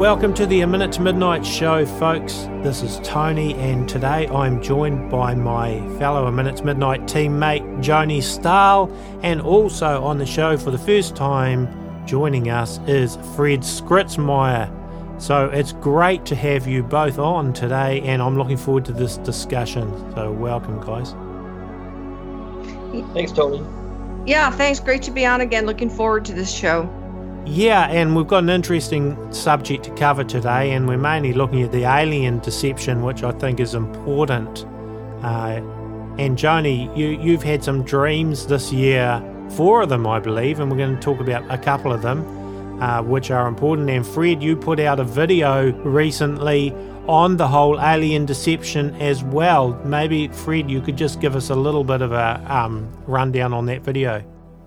Welcome to the A Minute to Midnight show, folks. This is Tony, and today I'm joined by my fellow A Minute to Midnight teammate, Joni Stahl, and also on the show for the first time joining us is Fred Skritzmeyer. So it's great to have you both on today, and I'm looking forward to this discussion. So welcome, guys. Thanks, Tony. Yeah, thanks. Great to be on again. Looking forward to this show. Yeah, and we've got an interesting subject to cover today, and we're mainly looking at the alien deception, which I think is important. And Joni, you've had some dreams this year, 4 of them, I believe, and we're going to talk about a couple of them, which are important. And Fred, you put out a video recently on the whole alien deception as well. Maybe, Fred, you could just give us a little bit of a rundown on that video.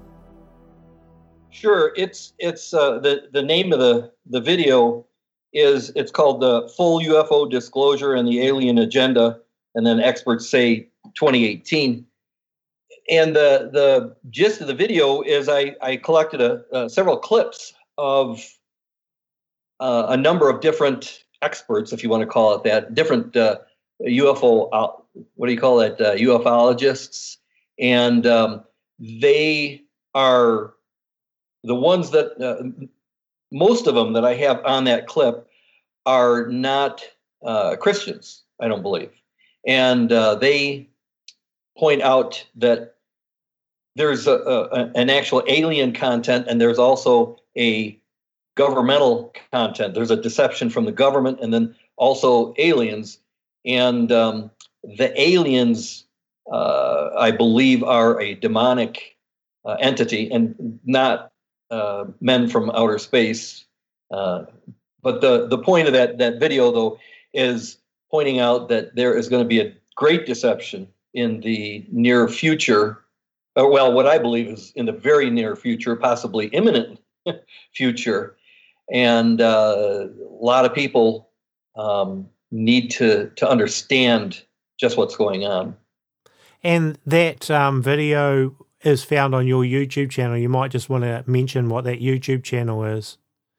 Sure. It's the name of the video is, it's called the Full UFO Disclosure and the Alien Agenda, and then experts say 2018. And the gist of the video is I collected several clips of a number of different experts, if you want to call it that, different UFO, ufologists, and they are the ones that, most of them that I have on that clip are not Christians, I don't believe. And they point out that there's an actual alien content, and there's also a governmental content. There's a deception from the government, and then also aliens. And the aliens, I believe, are a demonic entity and not men from outer space. But the point of that video, though, is pointing out that there is going to be a great deception in the near future. Well, what I believe is in the very near future, possibly imminent future. And a lot of people need to understand just what's going on. And that video is found on your YouTube channel. You might just want to mention what that YouTube channel is.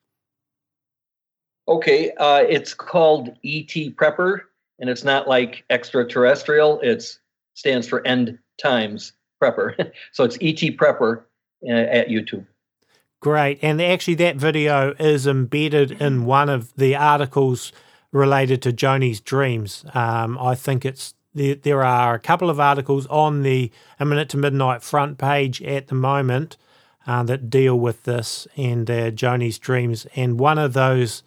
Okay, it's called E.T. Prepper, and it's not like extraterrestrial. It stands for End Times Prepper. So it's E.T. Prepper at YouTube. Great, and actually that video is embedded in one of the articles related to Joni's dreams. I think there are a couple of articles on the A Minute to Midnight front page at the moment that deal with this and Joni's dreams. And one of those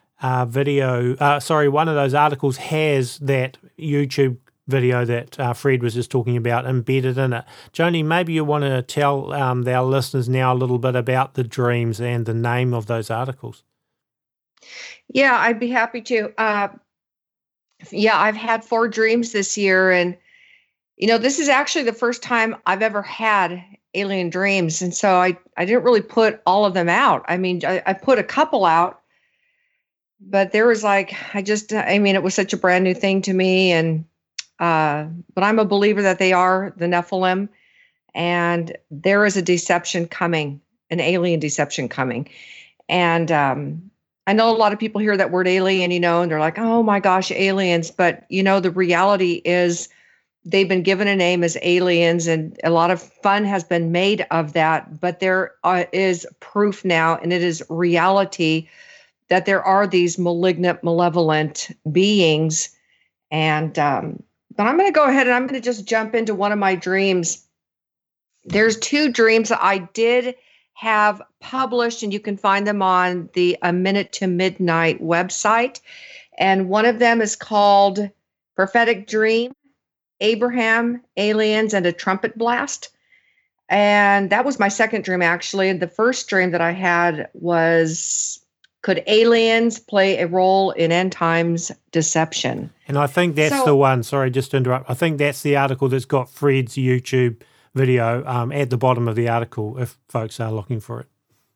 one of those articles has that YouTube video that Fred was just talking about embedded in it. Joni, maybe you want to tell our listeners now a little bit about the dreams and the name of those articles. Yeah, I'd be happy to. I've had 4 dreams this year, and this is actually the first time I've ever had alien dreams, and so I didn't really put all of them out. I mean, I put a couple out, but there was it was such a brand new thing to me, and but I'm a believer that they are the Nephilim, and there is a deception coming, an alien deception coming, and I know a lot of people hear that word alien, and they're like, oh my gosh, aliens. But, the reality is they've been given a name as aliens, and a lot of fun has been made of that. But there is proof now, and it is reality, that there are these malignant, malevolent beings. And but I'm going to go ahead and I'm going to just jump into one of my dreams. There's 2 dreams that I did have published, and you can find them on the A Minute to Midnight website. And one of them is called Prophetic Dream, Abraham, Aliens, and a Trumpet Blast. And that was my second dream, actually. And the first dream that I had was, could aliens play a role in end times deception? And I think that's the one, sorry, just to interrupt. I think that's the article that's got Fred's YouTube video at the bottom of the article if folks are looking for it.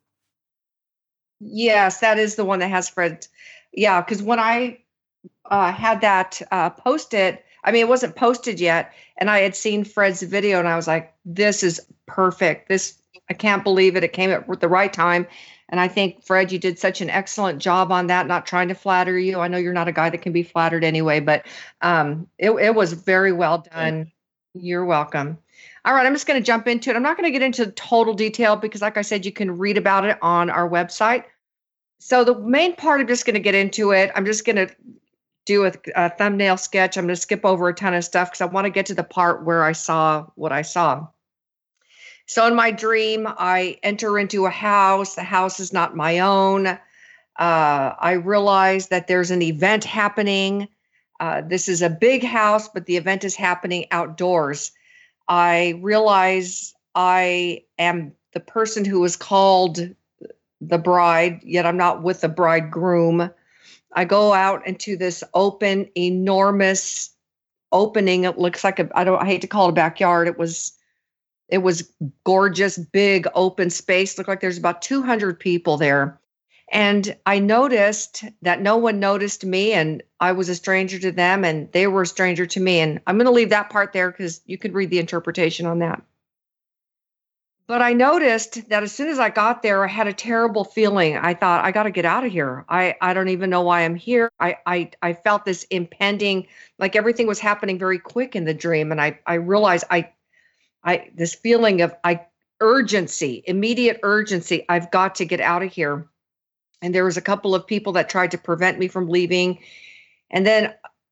Yes, that is the one that has Fred. Yeah, because when I had that posted, it wasn't posted yet, and I had seen Fred's video, and I was like, this is perfect. This I can't believe it. It came at the right time. And I think, Fred, you did such an excellent job on that, not trying to flatter you. I know you're not a guy that can be flattered anyway, but it was very well done. You're welcome. All right, I'm just going to jump into it. I'm not going to get into total detail because, like I said, you can read about it on our website. So the main part, I'm just going to get into it. I'm just going to do a thumbnail sketch. I'm going to skip over a ton of stuff because I want to get to the part where I saw what I saw. So in my dream, I enter into a house. The house is not my own. I realize that there's an event happening. This is a big house, but the event is happening outdoors. I realize I am the person who is called the bride, yet I'm not with the bridegroom. I go out into this open, enormous opening. It looks like I hate to call it a backyard. It was gorgeous, big open space. Looked like there's about 200 people there. And I noticed that no one noticed me, and I was a stranger to them, and they were a stranger to me. And I'm going to leave that part there because you could read the interpretation on that. But I noticed that as soon as I got there, I had a terrible feeling. I thought, I got to get out of here. I don't even know why I'm here. I felt this impending, like everything was happening very quick in the dream. And I realized this feeling of urgency, immediate urgency. I've got to get out of here. And there was a couple of people that tried to prevent me from leaving. And then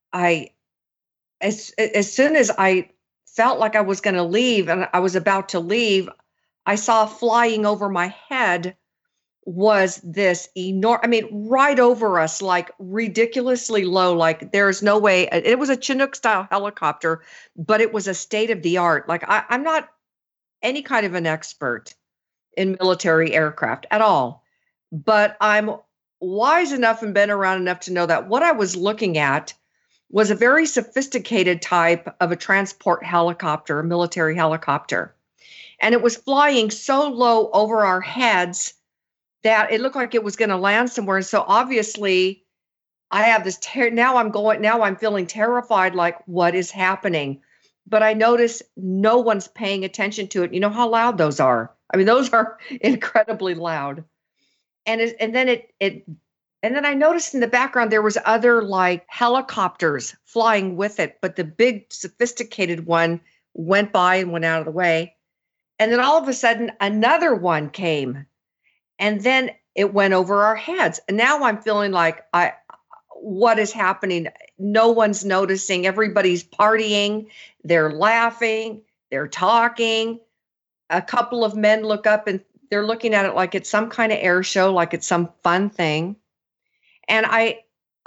as soon as I felt like I was going to leave and I was about to leave, I saw flying over my head was this enormous, right over us, like ridiculously low, like there's no way. It was a Chinook style helicopter, but it was a state of the art. Like I'm not any kind of an expert in military aircraft at all, but I'm wise enough and been around enough to know that what I was looking at was a very sophisticated type of a transport helicopter, a military helicopter. And it was flying so low over our heads that it looked like it was going to land somewhere. And so obviously I have this now I'm feeling terrified, like what is happening? But I notice no one's paying attention to it. You know how loud those are. Those are incredibly loud. And then I noticed in the background there was other like helicopters flying with it, but the big sophisticated one went by and went out of the way. And then all of a sudden another one came, and then it went over our heads. And now I'm feeling like what is happening? No one's noticing. Everybody's partying. They're laughing. They're talking. A couple of men look up and they're looking at it like it's some kind of air show, like it's some fun thing. And I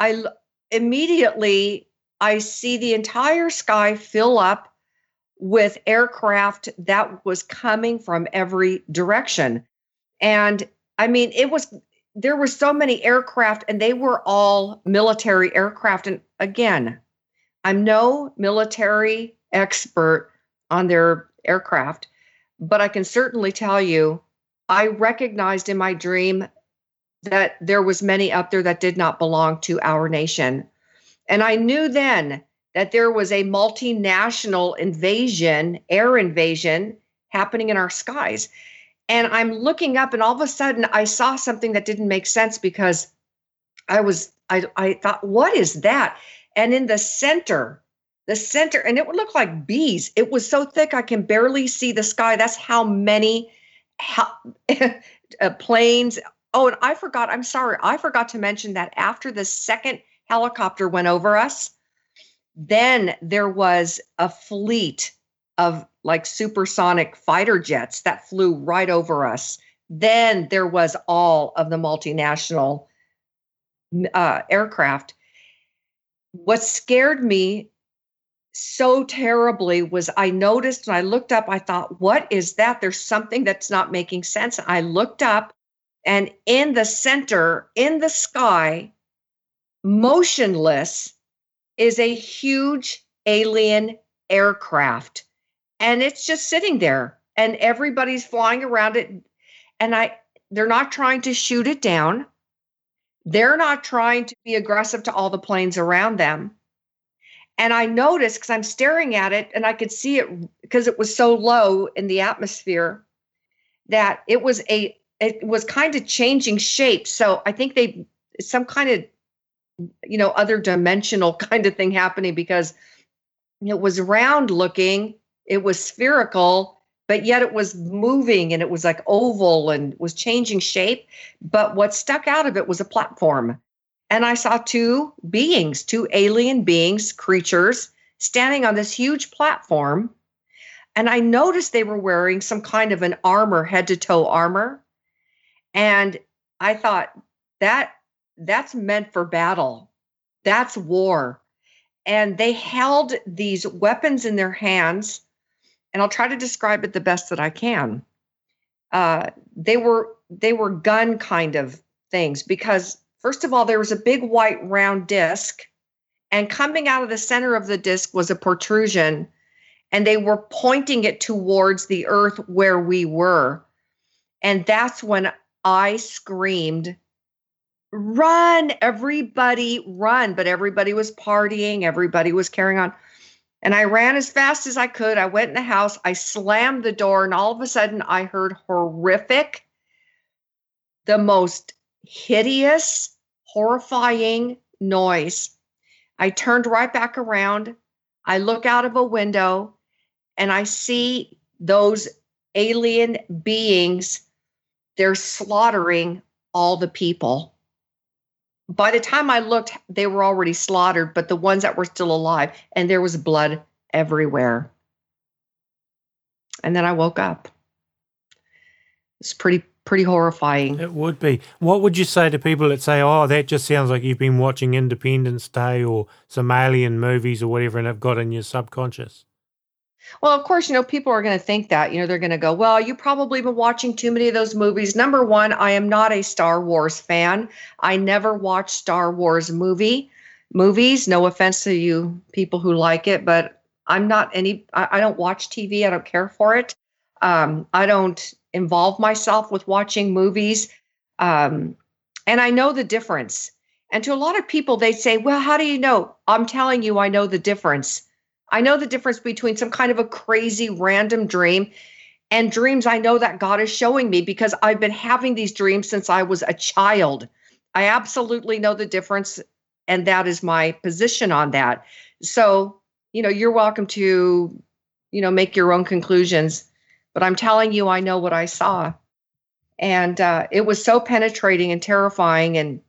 immediately see the entire sky fill up with aircraft that was coming from every direction. And there were so many aircraft, and they were all military aircraft. And again, I'm no military expert on their aircraft, but I can certainly tell you, I recognized in my dream that there was many up there that did not belong to our nation. And I knew then that there was a multinational air invasion happening in our skies. And I'm looking up, and all of a sudden I saw something that didn't make sense because I thought, what is that? And in the center, and it would look like bees. It was so thick I can barely see the sky. That's how many planes. Oh, and I forgot to mention that after the second helicopter went over us, then there was a fleet of like supersonic fighter jets that flew right over us. Then there was all of the multinational aircraft. What scared me so terribly was I noticed, and I looked up, I thought, what is that? There's something that's not making sense. I looked up, and in the center, in the sky, motionless, is a huge alien aircraft. And it's just sitting there, and everybody's flying around it. And they're not trying to shoot it down. They're not trying to be aggressive to all the planes around them. And I noticed, because I'm staring at it and I could see it because it was so low in the atmosphere, that it was kind of changing shape. So I think some kind of, other dimensional kind of thing happening, because it was round looking, it was spherical, but yet it was moving, and it was like oval and was changing shape. But what stuck out of it was a platform. And I saw two alien beings, creatures, standing on this huge platform. And I noticed they were wearing some kind of an armor, head to toe armor. And I thought, that's meant for battle. That's war. And they held these weapons in their hands, and I'll try to describe it the best that I can. They were gun kind of things, because first of all, there was a big white round disc, and coming out of the center of the disc was a protrusion, and they were pointing it towards the earth where we were. And that's when I screamed, "Run, everybody, run." But everybody was partying. Everybody was carrying on. And I ran as fast as I could. I went in the house. I slammed the door. And all of a sudden, I heard horrific, the most hideous, horrifying noise. I turned right back around. I look out of a window, and I see those alien beings. They're slaughtering all the people. By the time I looked, they were already slaughtered, but the ones that were still alive, and there was blood everywhere. And then I woke up. It's pretty horrifying. It would be. What would you say to people that say, "Oh, that just sounds like you've been watching Independence Day or some alien movies or whatever, and have got in your subconscious"? Well, of course, people are going to think that. They're going to go, "Well, you probably been watching too many of those movies." Number one, I am not a Star Wars fan. I never watched Star Wars movies. No offense to you people who like it, but I don't watch TV. I don't care for it. I don't involve myself with watching movies. And I know the difference. And to a lot of people, they say, "Well, how do you know?" I'm telling you, I know the difference. I know the difference between some kind of a crazy random dream and dreams I know that God is showing me, because I've been having these dreams since I was a child. I absolutely know the difference, and that is my position on that. So, you're welcome to, make your own conclusions, but I'm telling you, I know what I saw. And it was so penetrating and terrifying, and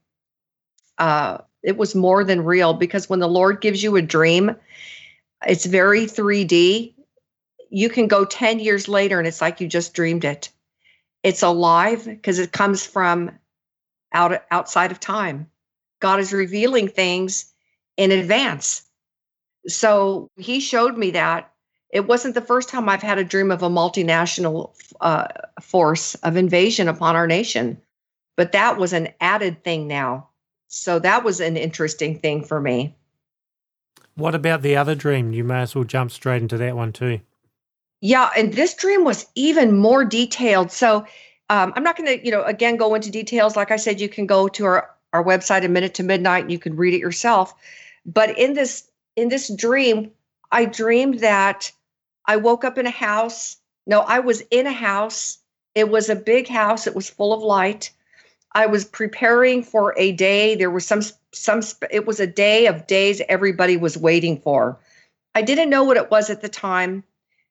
it was more than real, because when the Lord gives you a dream, it's very 3D. You can go 10 years later and it's like you just dreamed it. It's alive because it comes from outside of time. God is revealing things in advance. So he showed me that. It wasn't the first time I've had a dream of a multinational force of invasion upon our nation, but that was an added thing now. So that was an interesting thing for me. What about the other dream? You may as well jump straight into that one too. Yeah, and this dream was even more detailed. So I'm not going to, again, go into details. Like I said, you can go to our website, A Minute to Midnight, and you can read it yourself. But in this dream, I dreamed that I woke up in a house. No, I was in a house. It was a big house. It was full of light. I was preparing for a day. There was it was a day of days everybody was waiting for. I didn't know what it was at the time,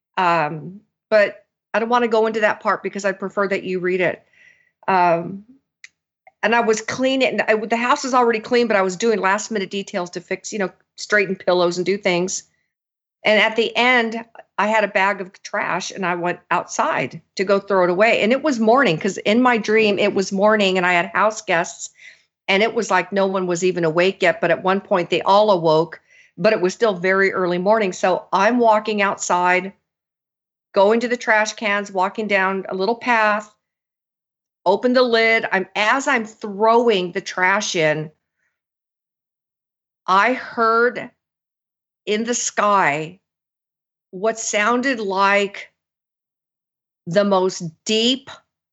but I don't want to go into that part because I prefer that you read it. And I was cleaning. The house was already clean, but I was doing last minute details to fix, straighten pillows and do things. And at the end, I had a bag of trash, and I went outside to go throw it away. And it was morning, because in my dream, it was morning, and I had house guests, and it was like no one was even awake yet. But at one point, they all awoke, but it was still very early morning. So I'm walking outside, going to the trash cans, walking down a little path, open the lid. As I'm throwing the trash in, I heard in the sky what sounded like the most deep,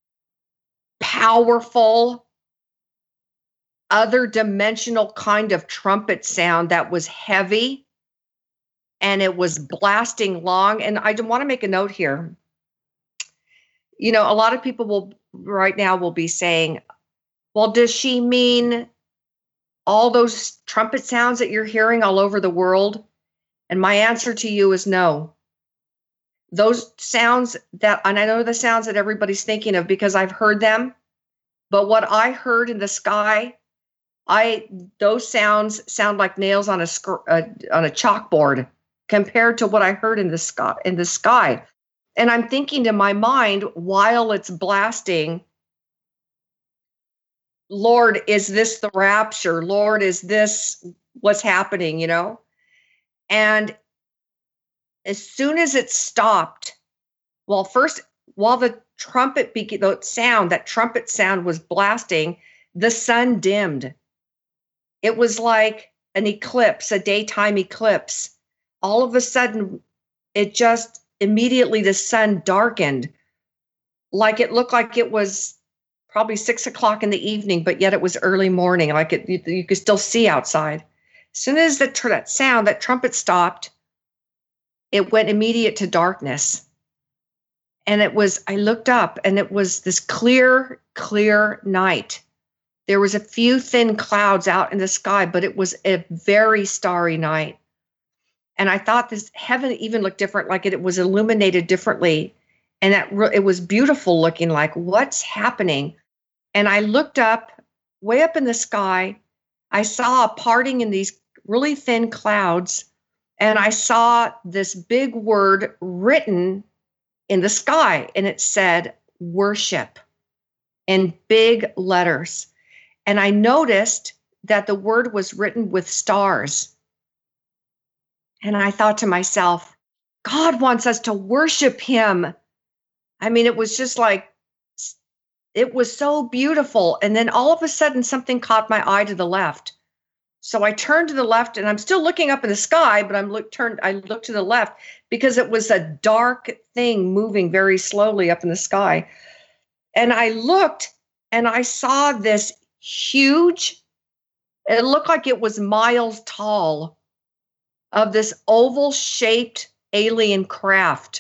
powerful, other dimensional kind of trumpet sound that was heavy, and it was blasting long. And I want to make a note here. A lot of people will be saying, well, does she mean all those trumpet sounds that you're hearing all over the world? And my answer to you is no. Those sounds and I know the sounds that everybody's thinking of because I've heard them, but what I heard in the sky, those sounds sound like nails on a chalkboard compared to what I heard in the sky. And I'm thinking to my mind while it's blasting, Lord, is this the rapture? Lord, is this what's happening, And as soon as it stopped, while the that trumpet sound was blasting, the sun dimmed. It was like an eclipse, a daytime eclipse. All of a sudden, immediately the sun darkened. Like it looked like it was probably 6 o'clock in the evening, but yet it was early morning. Like you could still see outside. As soon as that trumpet stopped, it went immediate to darkness. And I looked up and it was this clear night. There was a few thin clouds out in the sky, but it was a very starry night. And I thought this heaven even looked different, like it was illuminated differently. And it was beautiful looking, like what's happening? And I looked up, way up in the sky. I saw a parting in these really thin clouds. And I saw this big word written in the sky. And it said, worship, in big letters. And I noticed that the word was written with stars. And I thought to myself, God wants us to worship him. I mean, it was just like, it was so beautiful. And then all of a sudden, something caught my eye to the left. So I turned to the left and I'm still looking up in the sky, but I looked to the left because it was a dark thing moving very slowly up in the sky. And I looked and I saw this huge, it looked like it was miles tall, of this oval shaped alien craft.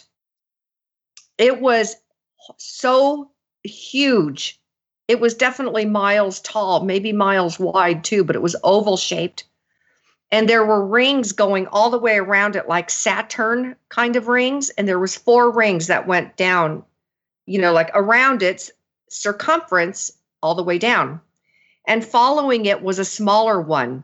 It was so huge. It was definitely miles tall, maybe miles wide too, but it was oval shaped. And there were rings going all the way around it, like Saturn kind of rings. And there was 4 rings that went down, like around its circumference all the way down. And following it was a smaller one.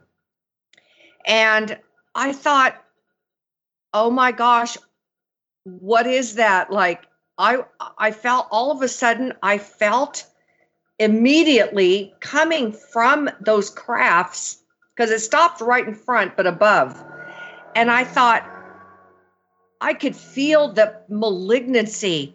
And I thought, oh my gosh, what is that? Like, I felt all of a sudden, I felt immediately coming from those crafts, because it stopped right in front, but above. And I thought, I could feel the malignancy,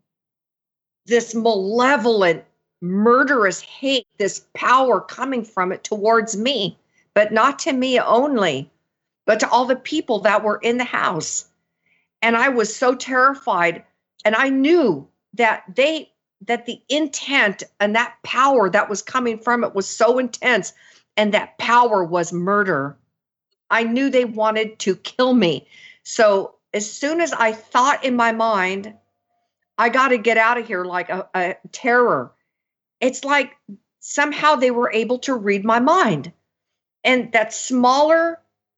this malevolent, murderous hate, this power coming from it towards me, but not to me only, but to all the people that were in the house. And I was so terrified. And I knew that the intent and that power that was coming from it was so intense, and that power was murder. I knew they wanted to kill me. So as soon as I thought in my mind, I got to get out of here, like a terror. It's like somehow they were able to read my mind. And that smaller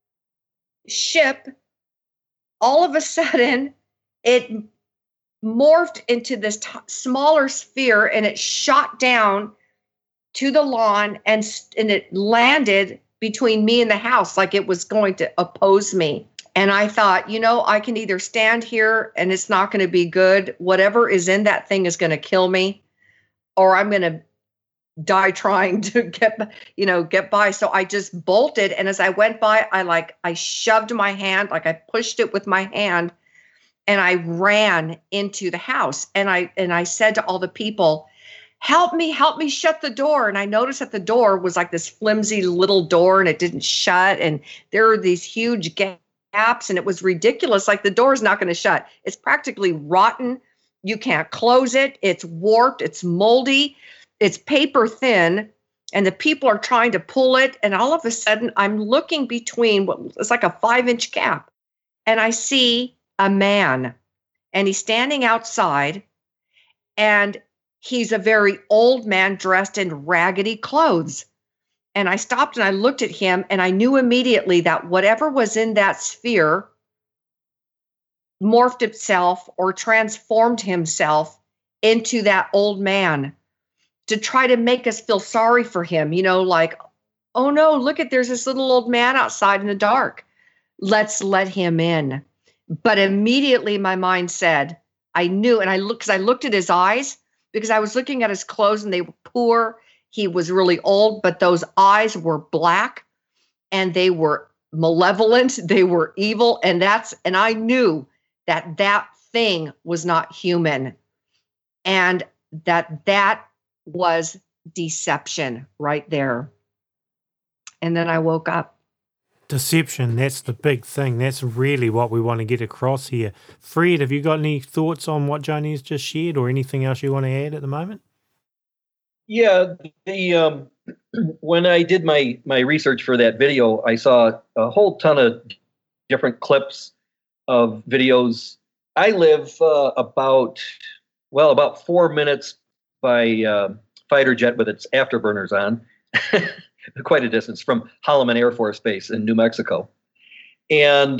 ship, all of a sudden, it morphed into this smaller sphere, and it shot down to the lawn, and it landed between me and the house like it was going to oppose me. And I thought, I can either stand here and it's not going to be good. Whatever is in that thing is going to kill me, or I'm going to die trying to get by. So I just bolted. And as I went by, I shoved my hand, like I pushed it with my hand, and I ran into the house. And I said to all the people, help me shut the door. And I noticed that the door was like this flimsy little door, and it didn't shut. And there were these huge gaps, and it was ridiculous. Like, the door is not going to shut. It's practically rotten. You can't close it. It's warped. It's moldy. It's paper thin, and the people are trying to pull it. And all of a sudden, I'm looking between it's like a 5-inch gap, and I see a man, and he's standing outside, And he's a very old man dressed in raggedy clothes. And I stopped and I looked at him, and I knew immediately that whatever was in that sphere morphed itself or transformed himself into that old man to try to make us feel sorry for him, like, oh no, look at, there's this little old man outside in the dark. Let's let him in. But immediately my mind said, I knew, and I looked at his eyes, because I was looking at his clothes and they were poor. He was really old, but those eyes were black and they were malevolent. They were evil. And I knew that thing was not human, and that was deception right there. And then I woke up. Deception, that's the big thing. That's really what we want to get across here. Fred, have you got any thoughts on what Joni's just shared, or anything else you want to add at the moment? Yeah, when I did my research for that video, I saw a whole ton of different clips of videos. I live about 4 minutes by fighter jet with its afterburners on. Quite a distance from Holloman Air Force Base in New Mexico. And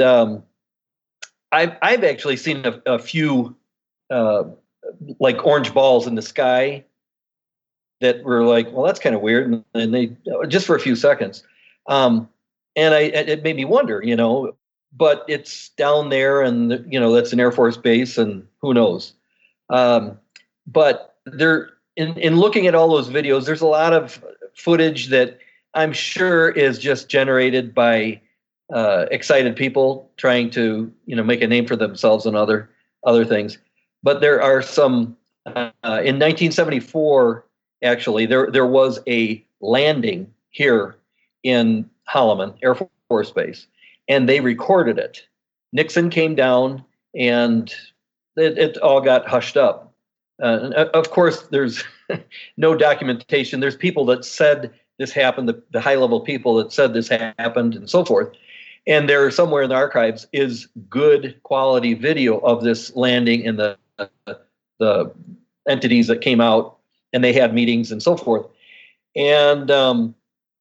I've actually seen a few like orange balls in the sky that were like, well, that's kind of weird. And they, just for a few seconds. And it made me wonder, but it's down there, and, that's an Air Force base, and who knows. But there, in looking at all those videos, there's a lot of footage that I'm sure is just generated by excited people trying to, make a name for themselves and other things. But there are some, in 1974, actually, there was a landing here in Holloman Air Force Base, and they recorded it. Nixon came down, and it all got hushed up. Of course, there's no documentation. There's people that said this happened, the high-level people that said this happened, and so forth. And there, somewhere in the archives, is good quality video of this landing and the entities that came out, and they had meetings and so forth. And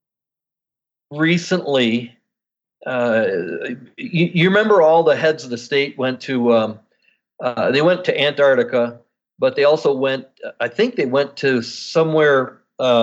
recently, you remember all the heads of the state went to Antarctica, but they also went, I think they went to somewhere,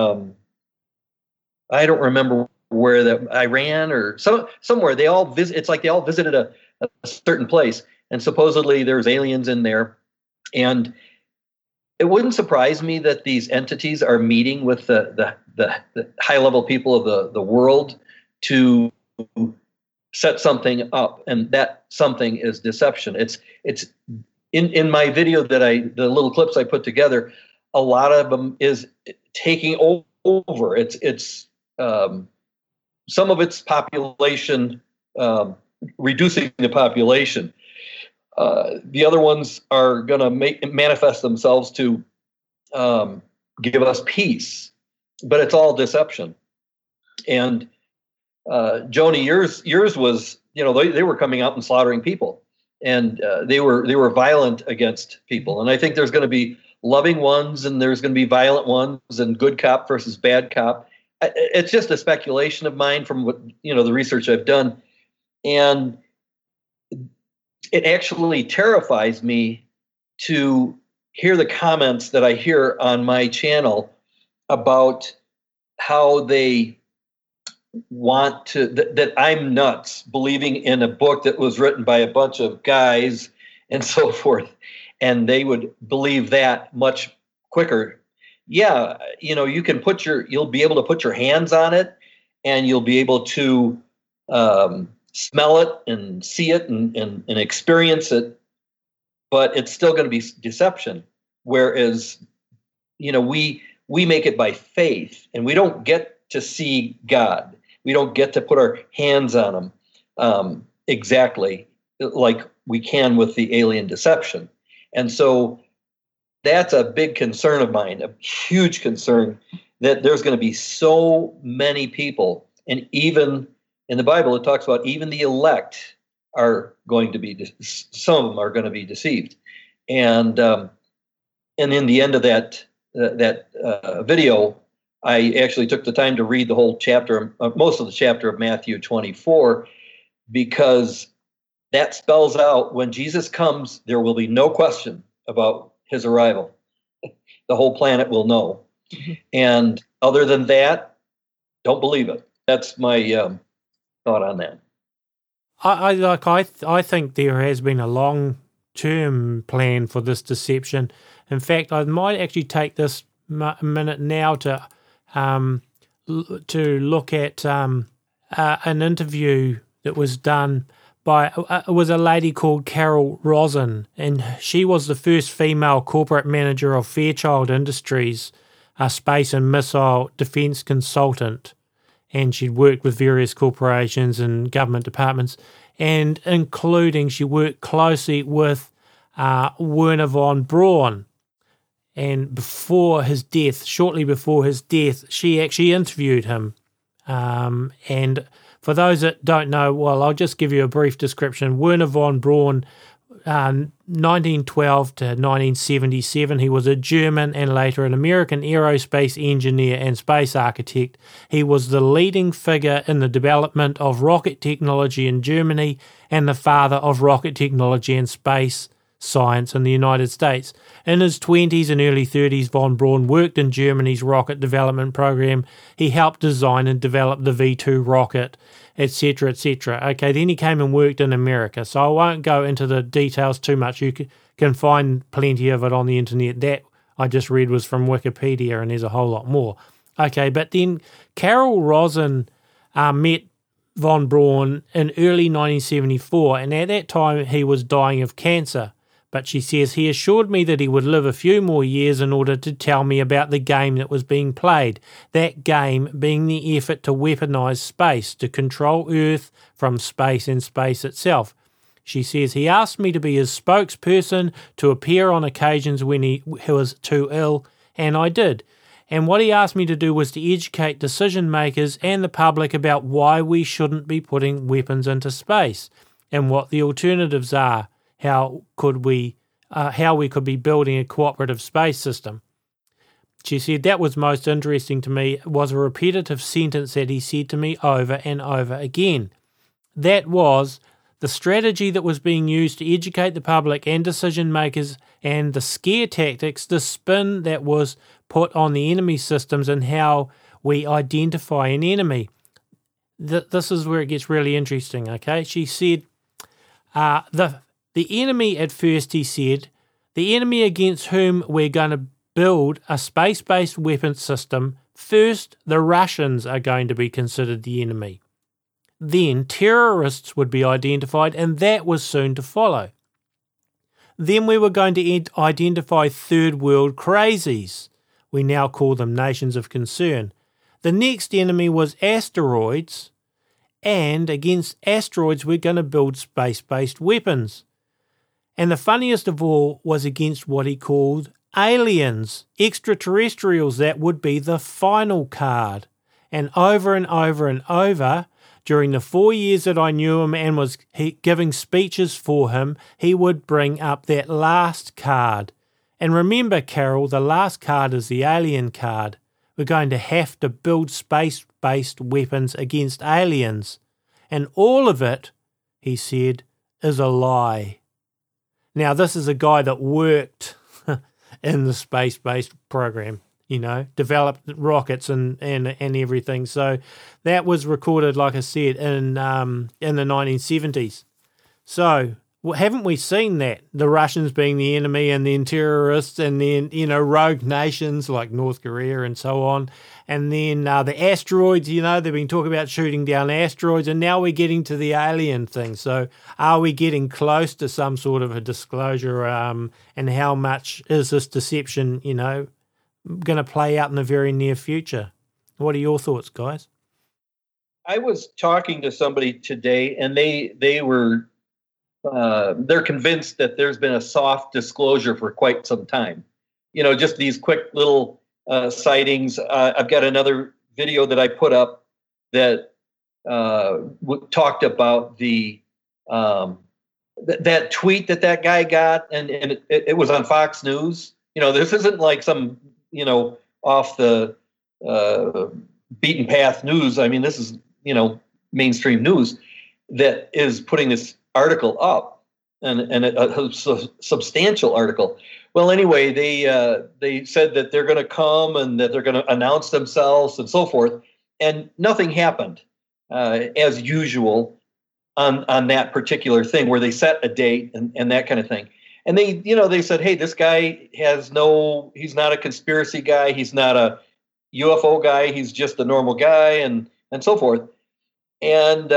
I don't remember where, Iran or somewhere. They all visit. It's like they all visited a certain place, and supposedly there's aliens in there. And it wouldn't surprise me that these entities are meeting with the high level people of the world to set something up, and that something is deception. It's in my video the little clips I put together, a lot of them is taking over. It's some of its population, reducing the population. The other ones are going to manifest themselves to give us peace, but it's all deception. And Joni, yours was, they were coming out and slaughtering people, and they were violent against people. And I think there's going to be loving ones, and there's going to be violent ones, and good cop versus bad cop. It's just a speculation of mine from what, the research I've done. And it actually terrifies me to hear the comments that I hear on my channel about how they want to, that I'm nuts believing in a book that was written by a bunch of guys and so forth. And they would believe that much quicker. Yeah, you can you'll be able to put your hands on it, and you'll be able to smell it and see it and experience it, but it's still going to be deception. Whereas, we make it by faith, and we don't get to see God. We don't get to put our hands on him exactly like we can with the alien deception. And so that's a big concern of mine, a huge concern, that there's going to be so many people. And even in the Bible, it talks about even the elect are going to be, some of them are going to be deceived. And And in the end of that video, I actually took the time to read the whole chapter, most of the chapter of Matthew 24, because that spells out when Jesus comes, there will be no question about his arrival. The whole planet will know. Mm-hmm. And other than that, don't believe it. That's my thought on that. I think there has been a long-term plan for this deception. In fact, I might actually take this minute now to look at an interview that was done by it was a lady called Carol Rosin, and she was the first female corporate manager of Fairchild Industries, a space and missile defense consultant, and she'd worked with various corporations and government departments, and including she worked closely with Wernher von Braun. And before his death, shortly before his death, she actually interviewed him. And for those that don't know, well, I'll just give you a brief description. Wernher von Braun, 1912 to 1977, he was a German and later an American aerospace engineer and space architect. He was the leading figure in the development of rocket technology in Germany and the father of rocket technology and space science in the United States. In his 20s and early 30s, von Braun worked in Germany's rocket development program. He helped design and develop the V2 rocket, etc., etc. Okay, then he came and worked in America. So I won't go into the details too much. You can find plenty of it on the internet. That I just read was from Wikipedia, and there's a whole lot more. Okay, but then Carol Rosin met von Braun in early 1974, and at that time he was dying of cancer. But she says, he assured me that he would live a few more years in order to tell me about the game that was being played, that game being the effort to weaponize space, to control Earth from space and space itself. She says, he asked me to be his spokesperson, to appear on occasions when he was too ill, and I did. And what he asked me to do was to educate decision makers and the public about why we shouldn't be putting weapons into space and what the alternatives are. How we could be building a cooperative space system. She said that was most interesting to me was a repetitive sentence that he said to me over and over again. That was the strategy that was being used to educate the public and decision makers, and the scare tactics, the spin that was put on the enemy systems and how we identify an enemy. This is where it gets really interesting, okay? She said the enemy at first, he said, the enemy against whom we're going to build a space-based weapon system, first the Russians are going to be considered the enemy. Then terrorists would be identified, and that was soon to follow. Then we were going to identify third world crazies. We now call them nations of concern. The next enemy was asteroids, and against asteroids we're going to build space-based weapons. And the funniest of all was against what he called aliens, extraterrestrials. That would be the final card. And over and over and over, during the 4 years that I knew him and was giving speeches for him, he would bring up that last card. And remember, Carol, the last card is the alien card. We're going to have to build space-based weapons against aliens. And all of it, he said, is a lie. Now, this is a guy that worked in the space-based program, developed rockets and everything. So that was recorded, like I said, in the 1970s. So haven't we seen that? The Russians being the enemy and then terrorists and then, rogue nations like North Korea and so on. And then the asteroids, they've been talking about shooting down asteroids, and now we're getting to the alien thing. So are we getting close to some sort of a disclosure, and how much is this deception, going to play out in the very near future? What are your thoughts, guys? I was talking to somebody today, and they were they're convinced that there's been a soft disclosure for quite some time. Just these quick little sightings. I've got another video that I put up that talked about the that tweet that guy got, and it was on Fox News. This isn't like some, off the beaten path news. I mean, this is, mainstream news that is putting this article up, and a substantial article. Well, anyway, they said that they're going to come and that they're going to announce themselves and so forth, and nothing happened as usual on that particular thing where they set a date and that kind of thing. And they said, hey, this guy he's not a conspiracy guy, he's not a UFO guy, he's just a normal guy, and so forth. And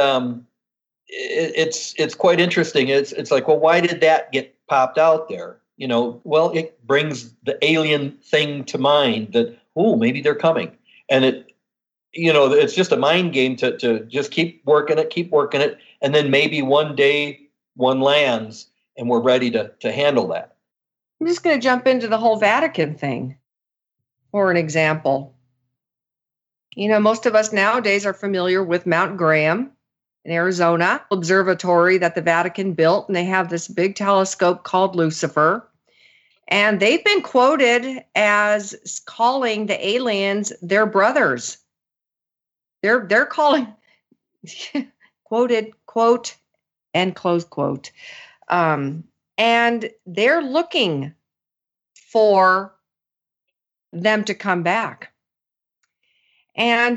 it's quite interesting. It's like, well, why did that get popped out there? Well, it brings the alien thing to mind that, oh, maybe they're coming. And it's just a mind game to just keep working it. And then maybe one day one lands and we're ready to handle that. I'm just going to jump into the whole Vatican thing for an example. Most of us nowadays are familiar with Mount Graham in Arizona, observatory that the Vatican built, and they have this big telescope called Lucifer. And they've been quoted as calling the aliens their brothers. They're calling quoted, quote, and close quote. And they're looking for them to come back. And,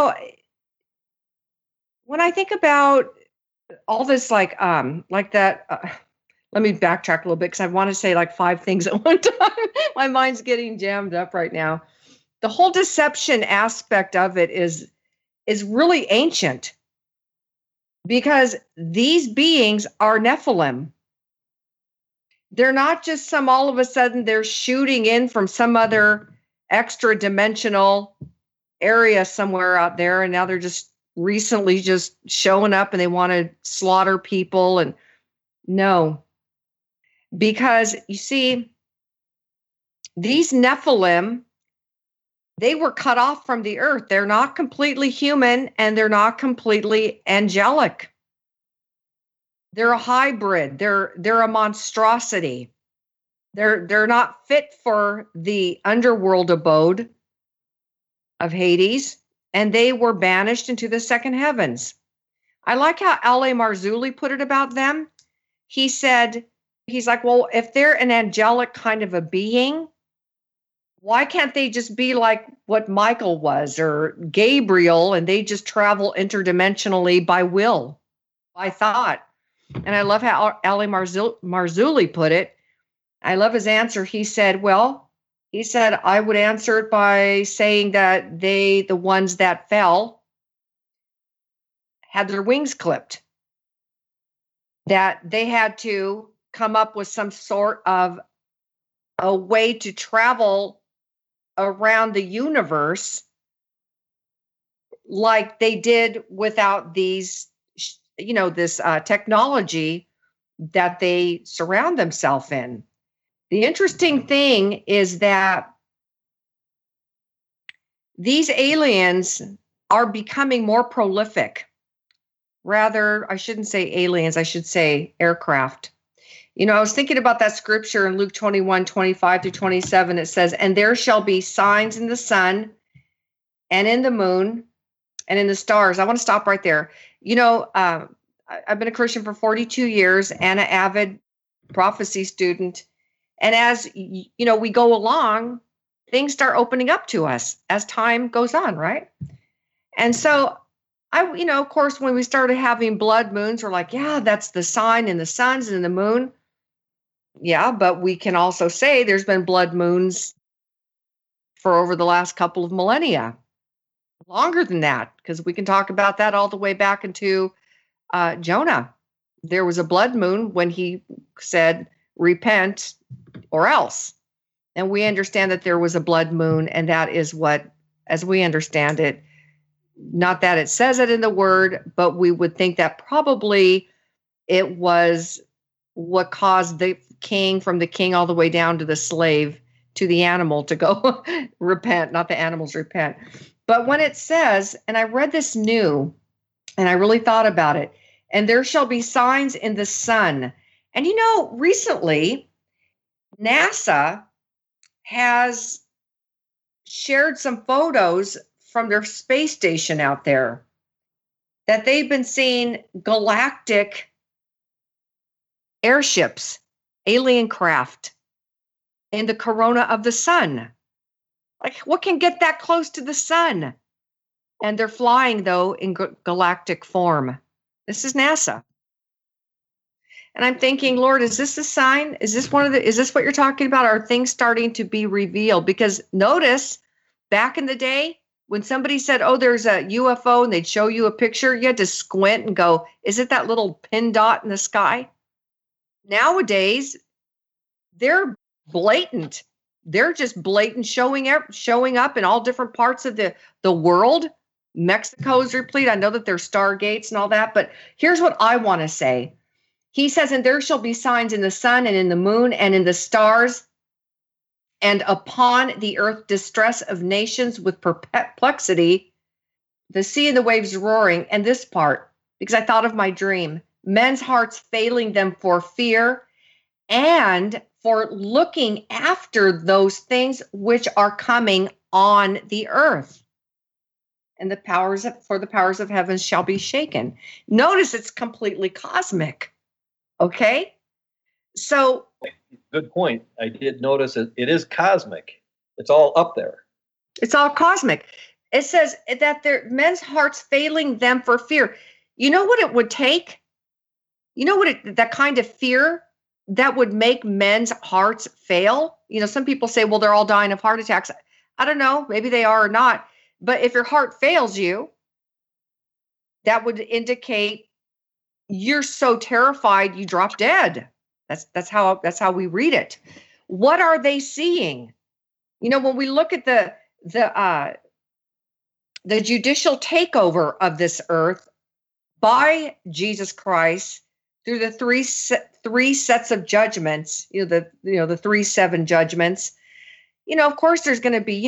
when I think about all this, like that, let me backtrack a little bit because I want to say like 5 things at one time. My mind's getting jammed up right now. The whole deception aspect of it is really ancient because these beings are Nephilim. They're not just all of a sudden they're shooting in from some other extra dimensional area somewhere out there, and now they're just recently just showing up and they want to slaughter people. And no, because you see, these Nephilim, they were cut off from the earth. They're not completely human and they're not completely angelic. They're a hybrid. They're a monstrosity. They're not fit for the underworld abode of Hades, and they were banished into the second heavens. I like how L.A. Marzulli put it about them. He said, he's like, well, if they're an angelic kind of a being, why can't they just be like what Michael was or Gabriel, and they just travel interdimensionally by will, by thought? And I love how L.A. Marzulli put it. I love his answer. He said, I would answer it by saying that the ones that fell, had their wings clipped, that they had to come up with some sort of a way to travel around the universe like they did without these, this technology that they surround themselves in. The interesting thing is that these aliens are becoming more prolific. Rather, I shouldn't say aliens, I should say aircraft. I was thinking about that scripture in Luke 21:25-27. It says, and there shall be signs in the sun and in the moon and in the stars. I want to stop right there. I've been a Christian for 42 years and an avid prophecy student. And as, we go along, things start opening up to us as time goes on, right? And so of course, when we started having blood moons, we're like, yeah, that's the sign in the suns and the moon. Yeah, but we can also say there's been blood moons for over the last couple of millennia. Longer than that, because we can talk about that all the way back into Jonah. There was a blood moon when he said, repent or else. And we understand that there was a blood moon, and that is what, as we understand it, not that it says it in the word, but we would think that probably it was what caused the king, from the king all the way down to the slave, to the animal, to go repent, not the animals repent. But when it says, and I read this new, and I really thought about it, and there shall be signs in the sun. And recently, NASA has shared some photos from their space station out there that they've been seeing galactic airships, alien craft in the corona of the sun. Like, what can get that close to the sun? And they're flying, though, in galactic form. This is NASA. And I'm thinking, Lord, is this a sign? Is this what you're talking about? Are things starting to be revealed? Because notice, back in the day, when somebody said, oh, there's a UFO, and they'd show you a picture, you had to squint and go, is it that little pin dot in the sky? Nowadays, they're blatant. They're just blatant, showing up in all different parts of the world. Mexico's replete. I know that there's stargates and all that, but here's what I want to say. He says, and there shall be signs in the sun and in the moon and in the stars, and upon the earth distress of nations with perplexity, the sea and the waves roaring. And this part, because I thought of my dream, men's hearts failing them for fear and for looking after those things which are coming on the earth. And the powers of heaven shall be shaken. Notice it's completely cosmic. Okay? So, good point. I did notice it is cosmic. It's all up there. It's all cosmic. It says that men's hearts failing them for fear. You know what it would take? You know what that kind of fear that would make men's hearts fail? You know, some people say, well, they're all dying of heart attacks. I don't know. Maybe they are or not. But if your heart fails you, that would indicate you're so terrified you drop dead. That's how we read it. What are they seeing? You know, when we look at the judicial takeover of this earth by Jesus Christ through the three sets of judgments, the 3-7 judgments. You know, of course, there's going to be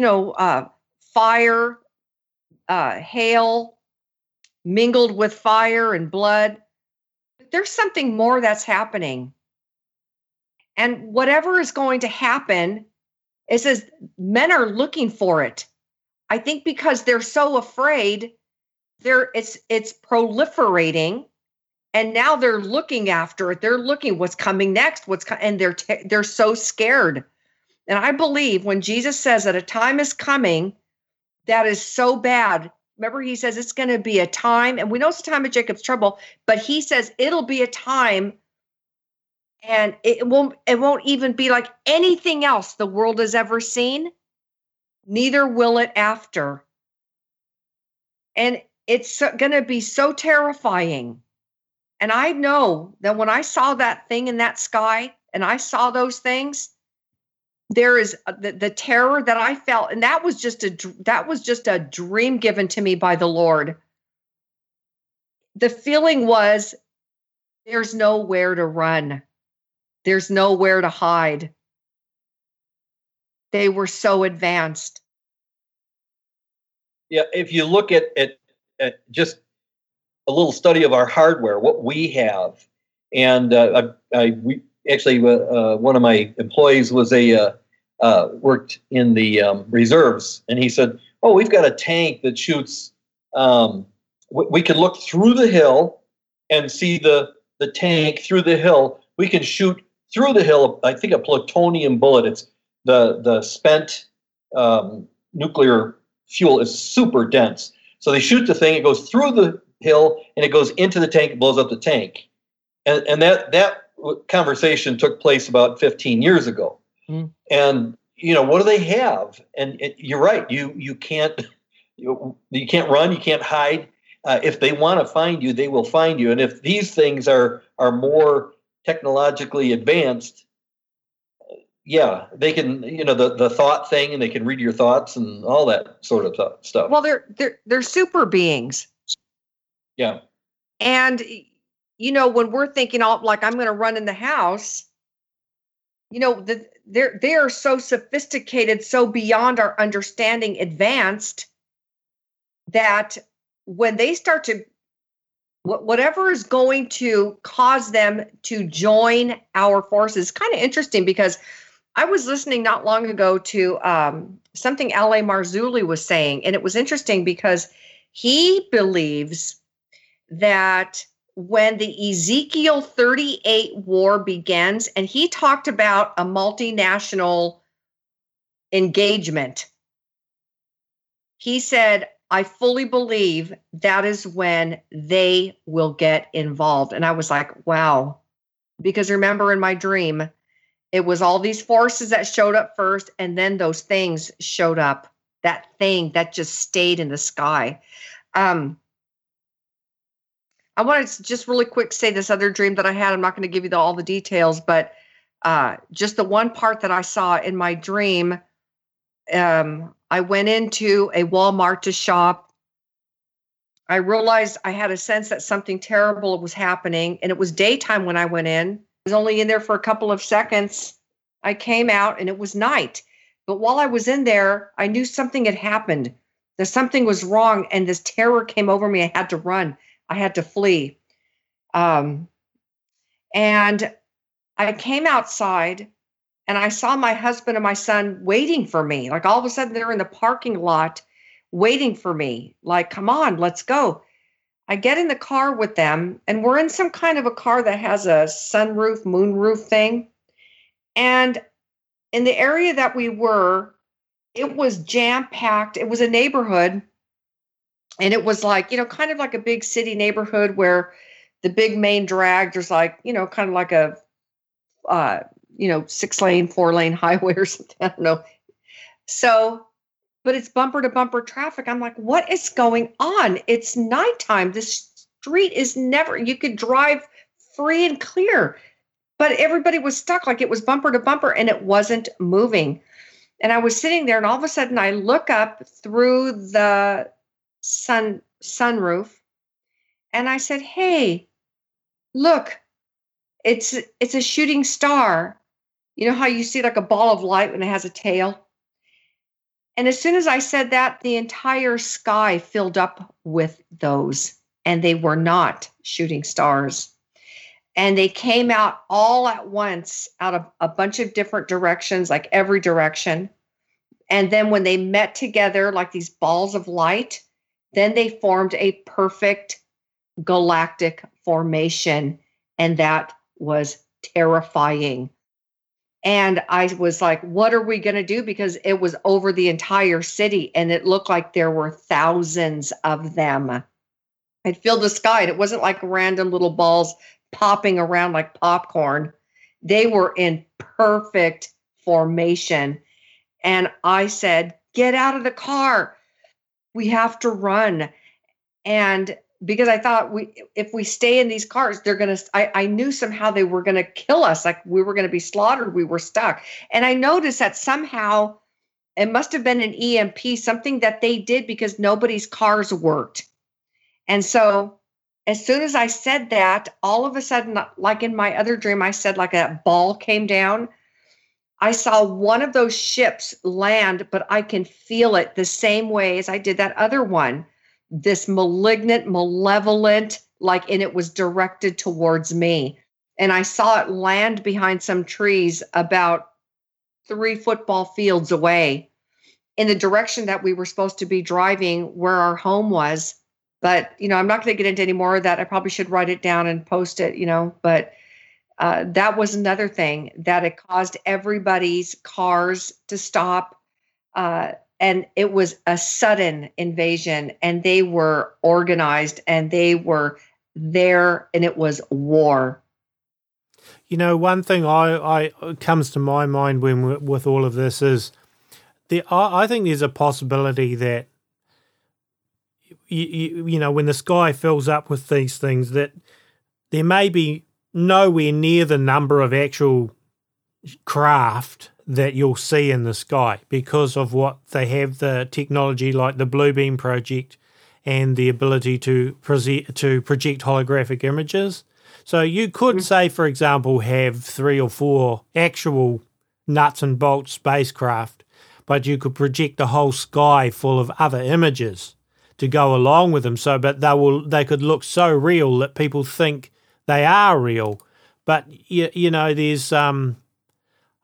fire, hail mingled with fire and blood. But there's something more that's happening. And whatever is going to happen, it says men are looking for it. I think because they're so afraid, it's proliferating, and now they're looking after it. They're looking what's coming next, and they're so scared. And I believe when Jesus says that a time is coming that is so bad. Remember, he says it's going to be a time, and we know it's a time of Jacob's trouble, but he says it'll be a time, and it won't even be like anything else the world has ever seen. Neither will it after. And it's going to be so terrifying. And I know that when I saw that thing in that sky, and I saw those things, there is the terror that I felt, and that was just a dream given to me by the Lord. The feeling was there's nowhere to run. There's nowhere to hide. They were so advanced. Yeah, if you look at just a little study of our hardware, what we have, and we actually one of my employees was worked in the reserves, and he said, "Oh, we've got a tank that shoots. We can look through the hill and see the tank through the hill. We can shoot through the hill. I think a plutonium bullet. It's the spent nuclear fuel is super dense. So they shoot the thing. It goes through the hill and it goes into the tank. It blows up the tank. And that conversation took place about 15 years ago. Mm. And what do they have? And you're right. You can't run. You can't hide. If they want to find you, they will find you. And if these things are more technologically advanced, yeah, they can, the thought thing, and they can read your thoughts and all that sort of stuff. Well, they're super beings. Yeah. And, when we're thinking, I'm going to run in the house, they are so sophisticated, so beyond our understanding advanced, that when they start to, whatever is going to cause them to join our forces, kind of interesting, because I was listening not long ago to something L.A. Marzulli was saying, and it was interesting because he believes that when the Ezekiel 38 war begins, and he talked about a multinational engagement, he said, I fully believe that is when they will get involved. And I was like, wow. Because remember, in my dream, it was all these forces that showed up first, and then those things showed up. That thing that just stayed in the sky. I wanted to just really quick say this other dream that I had. I'm not going to give you all the details, but just the one part that I saw in my dream, I went into a Walmart to shop. I realized I had a sense that something terrible was happening, and it was daytime when I went in. I was only in there for a couple of seconds. I came out and it was night. But while I was in there, I knew something had happened. That something was wrong, and this terror came over me. I had to run. I had to flee. And I came outside and I saw my husband and my son waiting for me. Like all of a sudden they're in the parking lot waiting for me. Like, come on, let's go. I get in the car with them, and we're in some kind of a car that has a sunroof, moonroof thing. And in the area that we were, it was jam-packed. It was a neighborhood, and it was like, kind of like a big city neighborhood where the big main drag, there's like, kind of like a, 6-lane, 4-lane highway or something. I don't know. So, but it's bumper to bumper traffic. I'm like, what is going on? It's nighttime. This street is never, you could drive free and clear, but everybody was stuck. Like it was bumper to bumper and it wasn't moving. And I was sitting there, and all of a sudden I look up through the sunroof, and I said, hey, look, it's a shooting star. You know how you see like a ball of light when it has a tail? And as soon as I said that, the entire sky filled up with those, and they were not shooting stars. And they came out all at once out of a bunch of different directions, like every direction. And then when they met together like these balls of light, then they formed a perfect galactic formation. And that was terrifying. And I was like, what are we going to do? Because it was over the entire city, and it looked like there were thousands of them. It filled the sky, and it wasn't like random little balls popping around like popcorn. They were in perfect formation. And I said, get out of the car. We have to run. And because I thought if we stay in these cars, they're going to, I knew somehow they were going to kill us. Like we were going to be slaughtered. We were stuck. And I noticed that somehow it must have been an EMP, something that they did because nobody's cars worked. And so as soon as I said that, all of a sudden, like in my other dream, I said like a ball came down. I saw one of those ships land, but I can feel it the same way as I did that other one. This malignant, malevolent, and it was directed towards me. And I saw it land behind some trees about 3 football fields away in the direction that we were supposed to be driving, where our home was. But, I'm not going to get into any more of that. I probably should write it down and post it, but that was another thing that it caused everybody's cars to stop. And it was a sudden invasion, and they were organized, and they were there, and it was war. One thing I comes to my mind with all of this is I think there's a possibility that when the sky fills up with these things, that there may be nowhere near the number of actual craft that you'll see in the sky because of what they have, the technology like the Bluebeam project and the ability to project holographic images. So you could say, for example, have 3 or 4 actual nuts and bolts spacecraft, but you could project the whole sky full of other images to go along with them. But they could look so real that people think they are real. But there's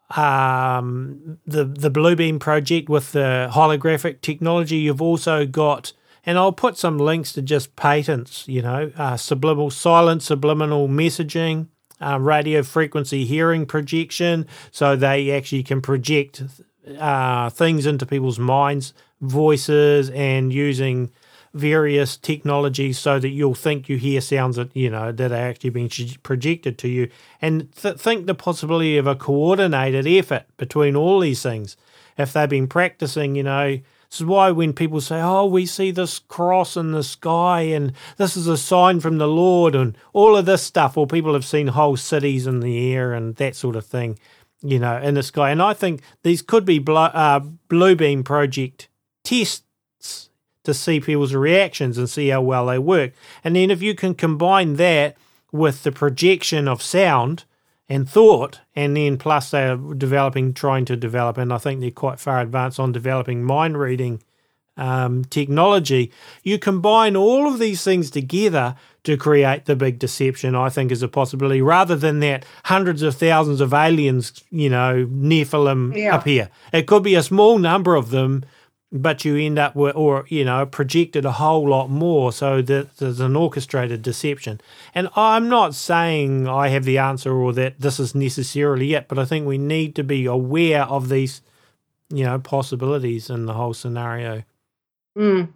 the Bluebeam project with the holographic technology. You've also got, and I'll put some links to just patents, subliminal messaging, radio frequency hearing projection, so they actually can project things into people's minds, voices, and using various technologies so that you'll think you hear sounds that that are actually being projected to you, and think the possibility of a coordinated effort between all these things if they've been practicing. This is why when people say, oh, we see this cross in the sky and this is a sign from the Lord and all of this stuff, or people have seen whole cities in the air and that sort of thing, in the sky. And I think these could be Bluebeam project tests to see people's reactions and see how well they work. And then if you can combine that with the projection of sound and thought, and then plus they're trying to develop, and I think they're quite far advanced on developing mind reading technology, you combine all of these things together to create the big deception, I think, is a possibility, rather than that hundreds of thousands of aliens, Nephilim appear. It could be a small number of them, but you end up with, projected a whole lot more, so that there's an orchestrated deception. And I'm not saying I have the answer or that this is necessarily it, but I think we need to be aware of these, possibilities in the whole scenario. Mm.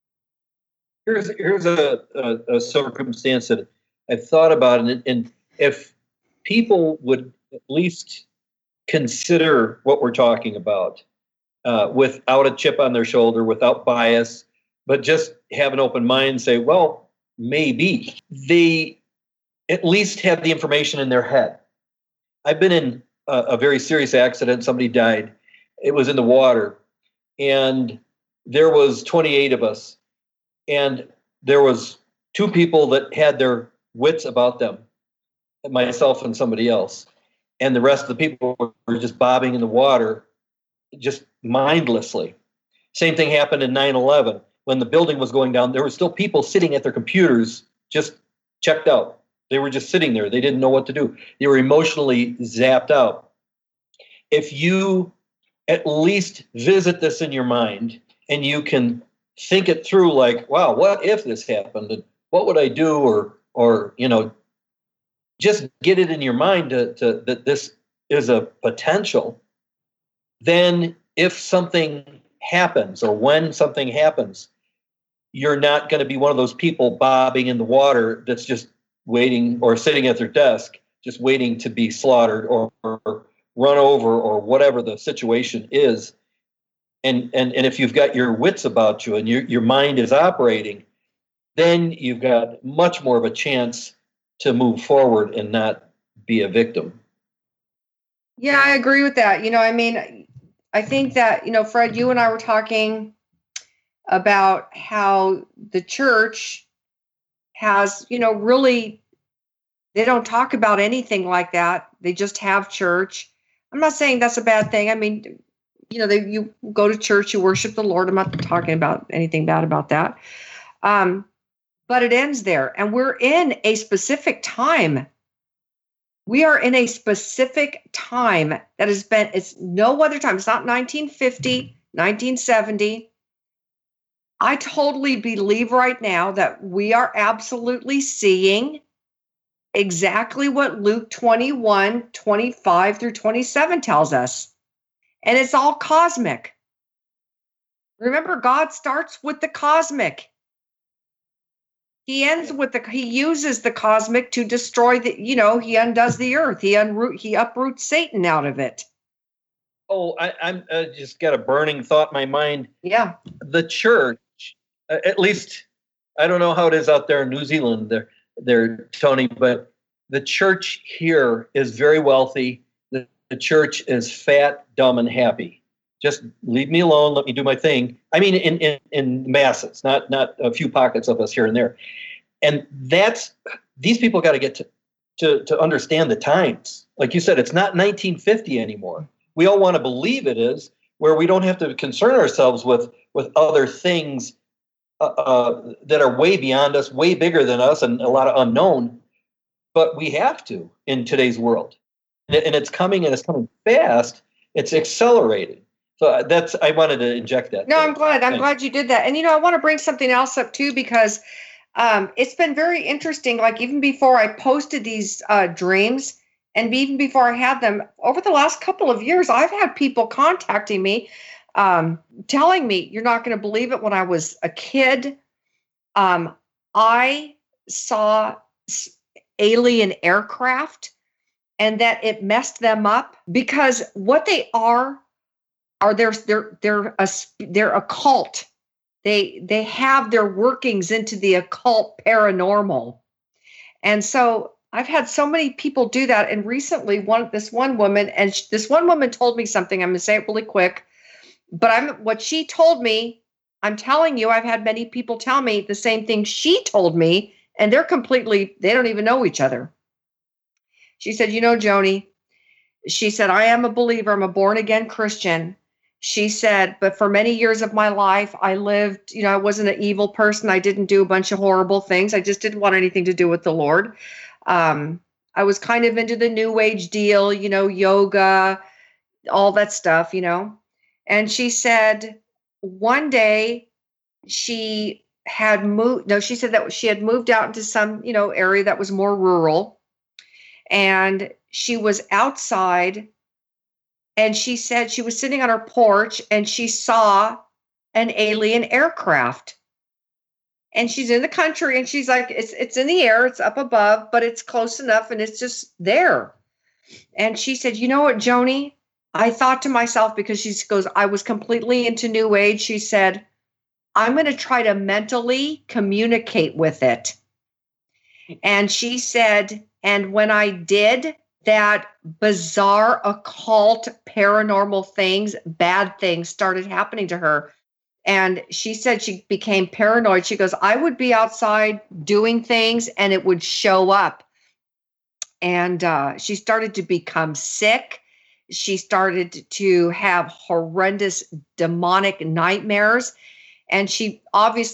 Here's a circumstance that I've thought about, and if people would at least consider what we're talking about, without a chip on their shoulder, without bias, but just have an open mind and say, well, maybe. They at least have the information in their head. I've been in a very serious accident. Somebody died. It was in the water. And there was 28 of us. And there was 2 people that had their wits about them, myself and somebody else. And the rest of the people were just bobbing in the water, just mindlessly. Same thing happened in 9/11. When the building was going down, there were still people sitting at their computers, just checked out. They were just sitting there. They didn't know what to do. They were emotionally zapped out. If you at least visit this in your mind and you can think it through, like, wow, what if this happened? And what would I do? Or just get it in your mind that this is a potential. Then if something happens, or when something happens, you're not going to be one of those people bobbing in the water that's just waiting, or sitting at their desk just waiting to be slaughtered or run over, or whatever the situation is. And if you've got your wits about you and your mind is operating, then you've got much more of a chance to move forward and not be a victim. Yeah, I agree with that. I think that, Fred, you and I were talking about how the church has, really, they don't talk about anything like that. They just have church. I'm not saying that's a bad thing. I mean, you go to church, you worship the Lord. I'm not talking about anything bad about that. But it ends there. And we're in a specific time. We are in a specific time that it's no other time. It's not 1950, 1970. I totally believe right now that we are absolutely seeing exactly what Luke 21, 25 through 27 tells us. And it's all cosmic. Remember, God starts with the cosmic. He ends with he uses the cosmic to destroy he undoes the earth. He uproots Satan out of it. Oh, I'm just got a burning thought in my mind. Yeah. The church, at least, I don't know how it is out there in New Zealand, there, Tony, but the church here is very wealthy. The church is fat, dumb, and happy. Just leave me alone. Let me do my thing. I mean, in masses, not a few pockets of us here and there. And these people got to get to understand the times. Like you said, it's not 1950 anymore. We all want to believe it is, where we don't have to concern ourselves with other things that are way beyond us, way bigger than us, and a lot of unknown. But we have to in today's world. and it's coming fast. It's accelerated. So I wanted to inject that. No, I'm glad. I'm glad you did that. And, I want to bring something else up too, because it's been very interesting. Like even before I posted these dreams, and even before I had them, over the last couple of years, I've had people contacting me, telling me, you're not going to believe it. When I was a kid, I saw alien aircraft, and that it messed them up, because what they are they're a cult. They have their workings into the occult paranormal. And so I've had so many people do that. And recently this one woman told me something. I'm going to say it really quick, but what she told me, I'm telling you, I've had many people tell me the same thing she told me, and they don't even know each other. She said, Joni, she said, I am a believer. I'm a born again Christian. She said, but for many years of my life, I lived, I wasn't an evil person. I didn't do a bunch of horrible things. I just didn't want anything to do with the Lord. I was kind of into the new age deal, yoga, all that stuff, And she said one day she had moved, she said that she had moved out into some, area that was more rural. And she was outside, and she said she was sitting on her porch and she saw an alien aircraft. And she's in the country, and she's like, it's in the air, it's up above, but it's close enough and it's just there. And she said, you know what, Joni? I thought to myself, because she goes, I was completely into New Age. She said, I'm going to try to mentally communicate with it. And she said, and when I did, that bizarre occult paranormal things, bad things started happening to her. And she said she became paranoid. She goes, I would be outside doing things and it would show up. And she started to become sick. She started to have horrendous demonic nightmares. And she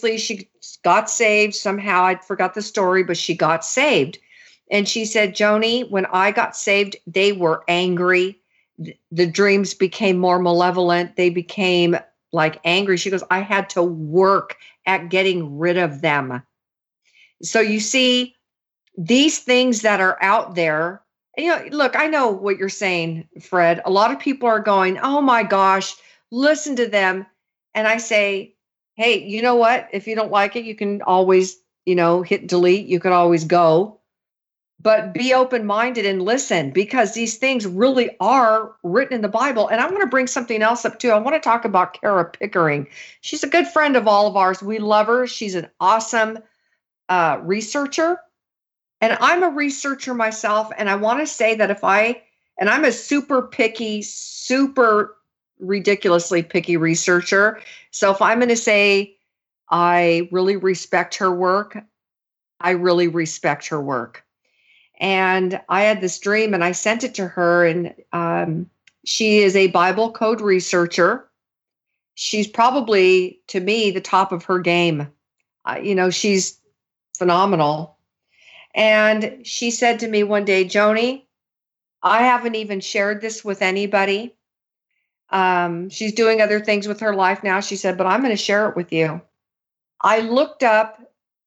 got saved somehow. I forgot the story, but she got saved. And she said, Joni, when I got saved, they were angry. The dreams became more malevolent. They became like angry. She goes, I had to work at getting rid of them. So you see, these things that are out there, look, I know what you're saying, Fred. A lot of people are going, oh my gosh, listen to them. And I say, hey, you know what? If you don't like it, you can always, hit delete. You can always go. But be open-minded and listen, because these things really are written in the Bible. And I'm going to bring something else up too. I want to talk about Kara Pickering. She's a good friend of all of ours. We love her. She's an awesome researcher. And I'm a researcher myself. And I want to say that I'm a super picky, super ridiculously picky researcher. So if I'm going to say I really respect her work, I really respect her work. And I had this dream and I sent it to her, and she is a Bible code researcher. She's probably, to me, the top of her game. She's phenomenal. And she said to me one day, Joni, I haven't even shared this with anybody. She's doing other things with her life now. She said, but I'm going to share it with you. I looked up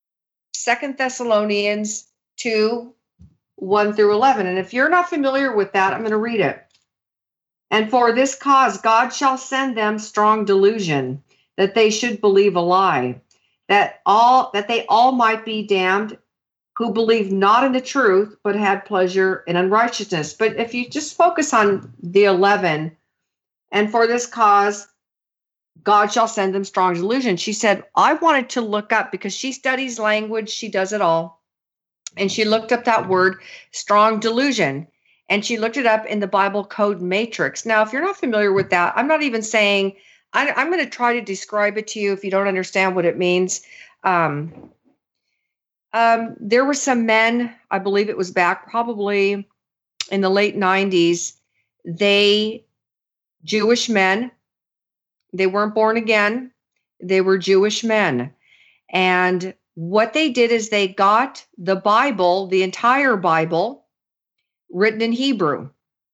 2 Thessalonians 2, 1 through 11. And if you're not familiar with that, I'm going to read it. And for this cause, God shall send them strong delusion, that they should believe a lie, that they all might be damned, who believed not in the truth, but had pleasure in unrighteousness. But if you just focus on the 11, and for this cause, God shall send them strong delusion. She said, I wanted to look up, because she studies language. She does it all. And she looked up that word, strong delusion, and she looked it up in the Bible code matrix. Now, if you're not familiar with that, I'm not even saying, I'm going to try to describe it to you if you don't understand what it means. There were some men, I believe it was back probably in the late 90s, Jewish men, they weren't born again. They were Jewish men. And what they did is they got the Bible, the entire Bible, written in Hebrew.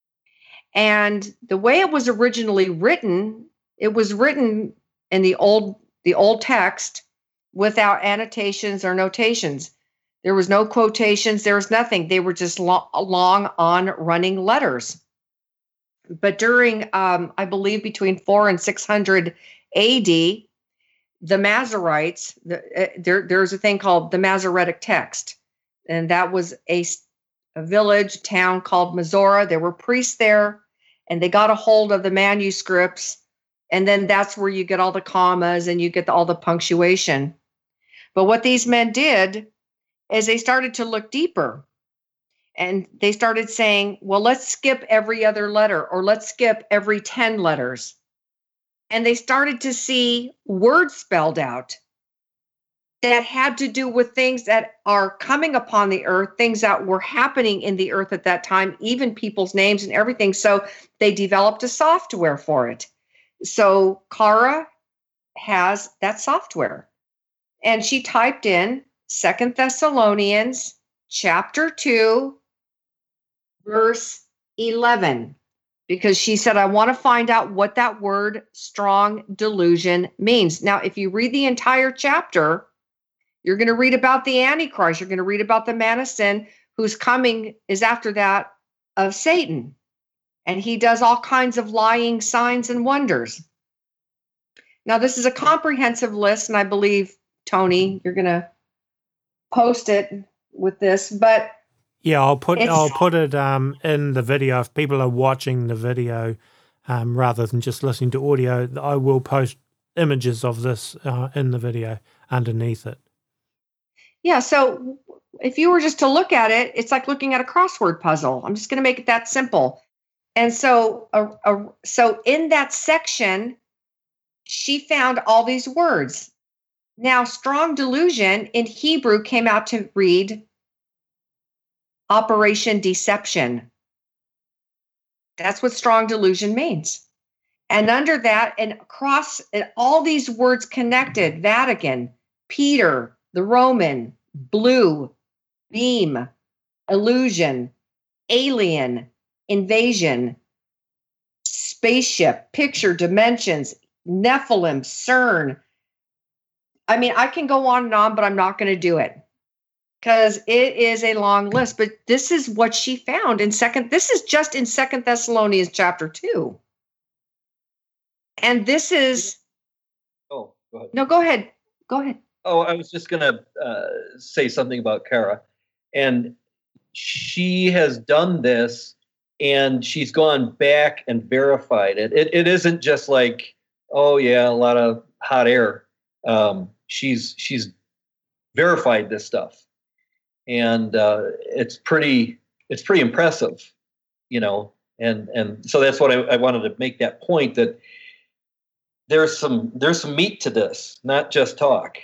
And the way it was originally written, it was written in the old text without annotations or notations. There was no quotations. There was nothing. They were just long on running letters. But during, I believe, between 400 and 600 AD, the Masoretes, there's a thing called the Masoretic text. And that was a village, town called Mazora. There were priests there, and they got a hold of the manuscripts. And then that's where you get all the commas and you get all the punctuation. But what these men did is they started to look deeper. And they started saying, well, let's skip every other letter, or let's skip every 10 letters. And they started to see words spelled out that had to do with things that are coming upon the earth, things that were happening in the earth at that time, even people's names and everything. So they developed a software for it. So Kara has that software. And she typed in 2 Thessalonians chapter 2, verse 11, because she said, I want to find out what that word strong delusion means. Now, if you read the entire chapter, you're going to read about the Antichrist. You're going to read about the man of sin who's coming is after that of Satan. And he does all kinds of lying signs and wonders. Now, this is a comprehensive list, and I believe, Tony, you're going to post it with this, but yeah, I'll put it in the video. If people are watching the video rather than just listening to audio, I will post images of this in the video underneath it. Yeah, so if you were just to look at it, it's like looking at a crossword puzzle. I'm just going to make it that simple. And so, so in that section, she found all these words. Now, strong delusion in Hebrew came out to read Operation Deception. That's what strong delusion means. And under that, and across all these words connected, Vatican, Peter, the Roman, blue, beam, illusion, alien, invasion, spaceship, picture, dimensions, Nephilim, CERN. I mean, I can go on and on, but I'm not going to do it because it is a long list. But this is what she found in this is just in 2 Thessalonians chapter 2. And this is. Oh, go ahead. No, go ahead. Go ahead. Oh, I was just going to say something about Kara. And she has done this, and she's gone back and verified it. It isn't just like, oh, yeah, a lot of hot air. She's verified this stuff, and it's pretty impressive, you know. And so that's what I wanted to make that point, that there's some meat to this, not just talk.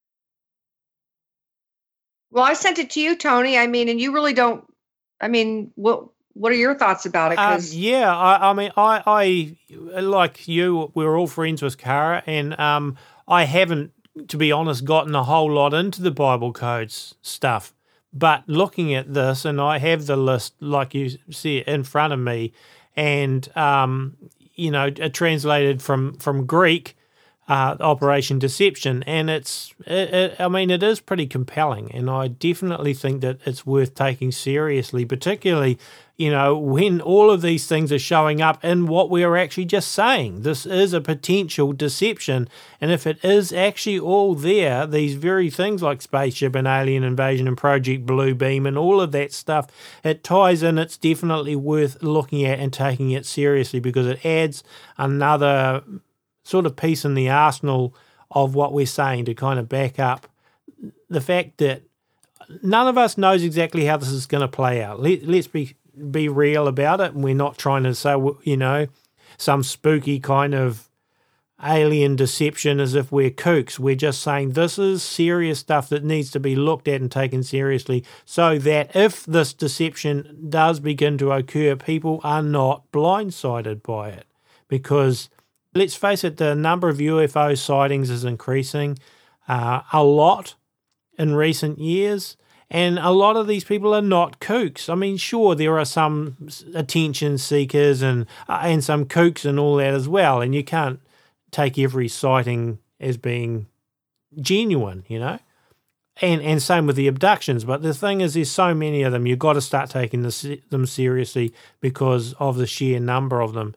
Well, I sent it to you, Tony. I mean, and you really don't. I mean, what are your thoughts about it? Yeah, I mean, I like you. We're all friends with Kara, and I haven't, to be honest, gotten a whole lot into the Bible codes stuff. But looking at this, and I have the list, like you see it in front of me, and you know, translated from Greek. Operation Deception, and I mean, it is pretty compelling, and I definitely think that it's worth taking seriously, particularly, you know, when all of these things are showing up in what we are actually just saying. This is a potential deception, and if it is actually all there, these very things like spaceship and alien invasion and Project Blue Beam and all of that stuff, it ties in. It's definitely worth looking at and taking it seriously, because it adds another sort of piece in the arsenal of what we're saying to kind of back up the fact that none of us knows exactly how this is going to play out. Let's be real about it, and we're not trying to say, you know, some spooky kind of alien deception as if we're kooks. We're just saying this is serious stuff that needs to be looked at and taken seriously, so that if this deception does begin to occur, people are not blindsided by it. Because let's face it, the number of UFO sightings is increasing a lot in recent years, And a lot of these people are not kooks. I mean, sure, there are some attention seekers and some kooks and all that as well. And you can't take every sighting as being genuine, you know. And same with the abductions. But the thing is, there's so many of them, you've got to start taking them seriously because of the sheer number of them.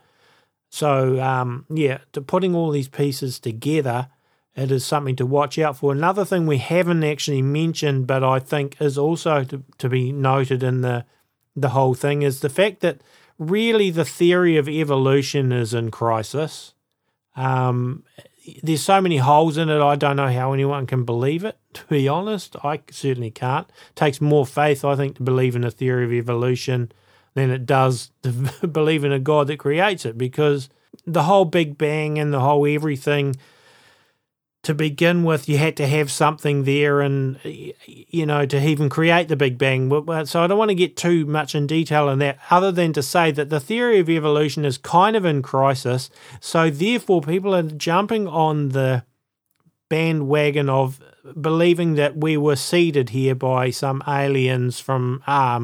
So, putting all these pieces together, it is something to watch out for. Another thing we haven't actually mentioned, but I think is also to be noted in the whole thing, is the fact that really the theory of evolution is in crisis. There's so many holes in it, I don't know how anyone can believe it, to be honest. I certainly can't. It takes more faith, I think, to believe in a theory of evolution than it does to believe in a God that creates it, because the whole Big Bang and the whole everything, to begin with, you had to have something there and, you know, to even create the Big Bang. So I don't want to get too much in detail on that, other than to say that the theory of evolution is kind of in crisis. So therefore, people are jumping on the bandwagon of believing that we were seeded here by some aliens from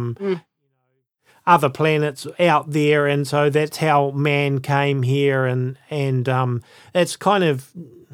other planets out there, and so that's how man came here, and it's kind of...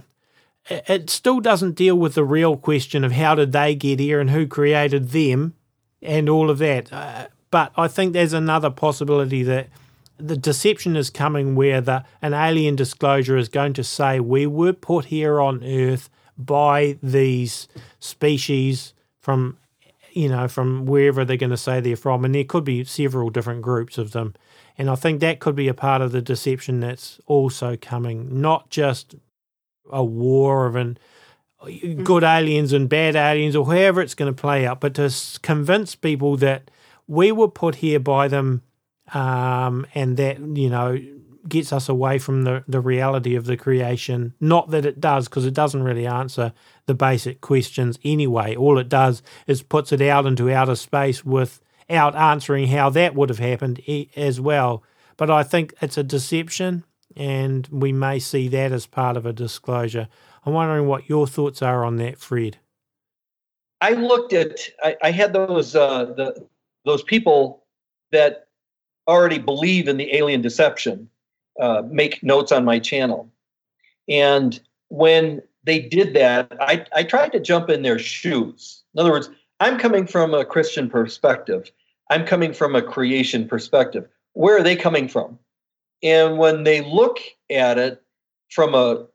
It still doesn't deal with the real question of how did they get here and who created them and all of that. But I think there's another possibility that the deception is coming where an alien disclosure is going to say we were put here on Earth by these species from wherever they're going to say they're from. And there could be several different groups of them. And I think that could be a part of the deception that's also coming, not just a war of good aliens and bad aliens, or however it's going to play out, but to convince people that we were put here by them, and that, you know, gets us away from the reality of the creation. Not that it does, because it doesn't really answer the basic questions anyway. All it does is puts it out into outer space without answering how that would have happened as well. But I think it's a deception, and we may see that as part of a disclosure. I'm wondering what your thoughts are on that, Fred. I looked at, I had those people that already believe in the alien deception make notes on my channel. And when they did that, I tried to jump in their shoes. In other words, I'm coming from a Christian perspective. I'm coming from a creation perspective. Where are they coming from? And when they look at it from I'll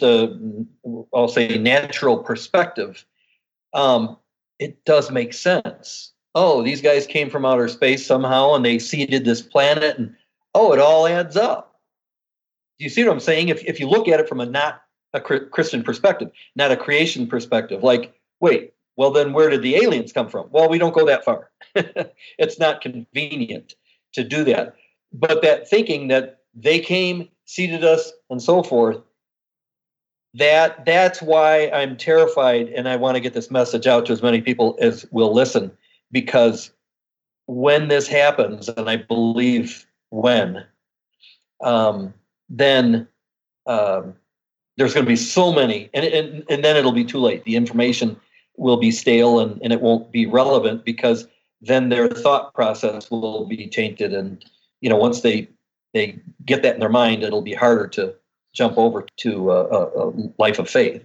say, natural perspective, it does make sense. Oh, these guys came from outer space somehow and they seeded this planet, and it all adds up. Do you see what I'm saying? If you look at it from not a Christian perspective, not a creation perspective, like, wait, well then where did the aliens come from? Well, we don't go that far. It's not convenient to do that. But that thinking that they came, seeded us, and so forth, that's why I'm terrified, and I want to get this message out to as many people as will listen, because when this happens, and I believe when, then there's going to be so many, and then it'll be too late. The information will be stale, and it won't be relevant, because then their thought process will be tainted, and once they get that in their mind, it'll be harder to jump over to a life of faith.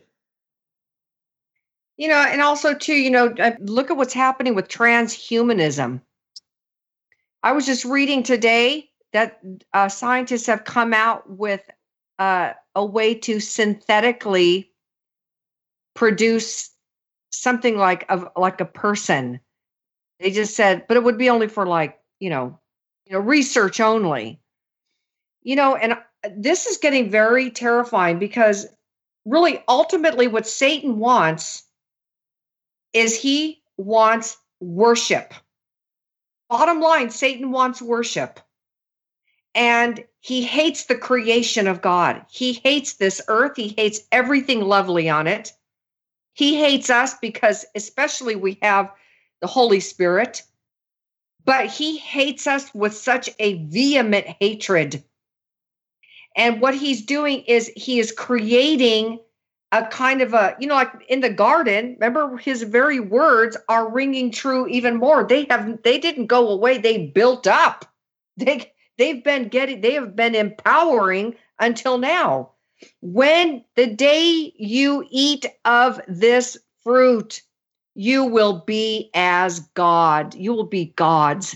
And also too, look at what's happening with transhumanism. I was just reading today that scientists have come out with a way to synthetically produce something like a person. They just said, but it would be only for research only. And this is getting very terrifying, because really ultimately what Satan wants is he wants worship. Bottom line, Satan wants worship. And he hates the creation of God. He hates this earth. He hates everything lovely on it. He hates us because especially we have the Holy Spirit. But he hates us with such a vehement hatred. And what he's doing is he is creating a kind of a, like in the garden, remember his very words are ringing true even more. They didn't go away. They built up. They have been empowering until now. When the day you eat of this fruit, you will be as God. You will be gods,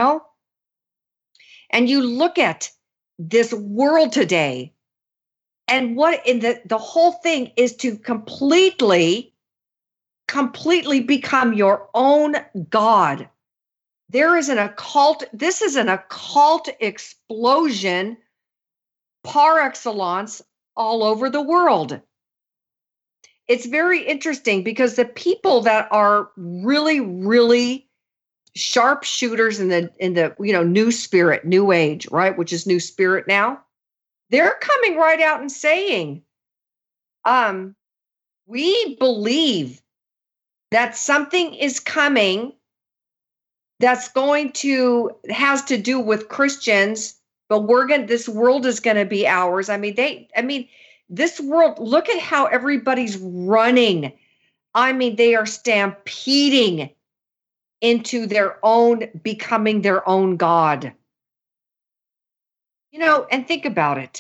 And you look at this world today, and what in the whole thing is to completely become your own God. There is an occult, this is an occult explosion par excellence all over the world. It's very interesting because the people that are really, really sharpshooters in the new spirit, new age, right, which is new spirit now, they're coming right out and saying, we believe that something is coming that's has to do with Christians, but this world is going to be ours. This world, look at how everybody's running. They are stampeding into becoming their own God. And think about it.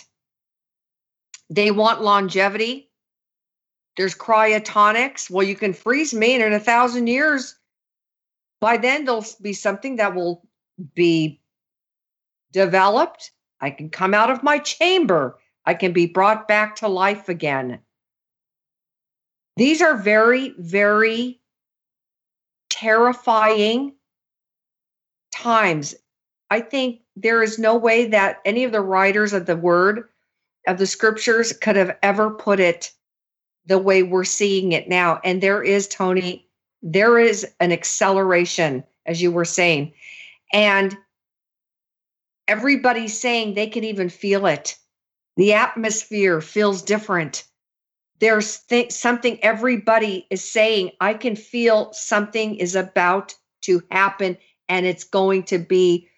They want longevity. There's cryotonics. Well, you can freeze me, and in 1,000 years, by then there'll be something that will be developed. I can come out of my chamber. I can be brought back to life again. These are very, very terrifying times. I think there is no way that any of the writers of the word, of the scriptures, could have ever put it the way we're seeing it now. And there is, Tony, there is an acceleration, as you were saying. And everybody's saying they can even feel it. The atmosphere feels different. There's something everybody is saying, I can feel something is about to happen, and it's going to be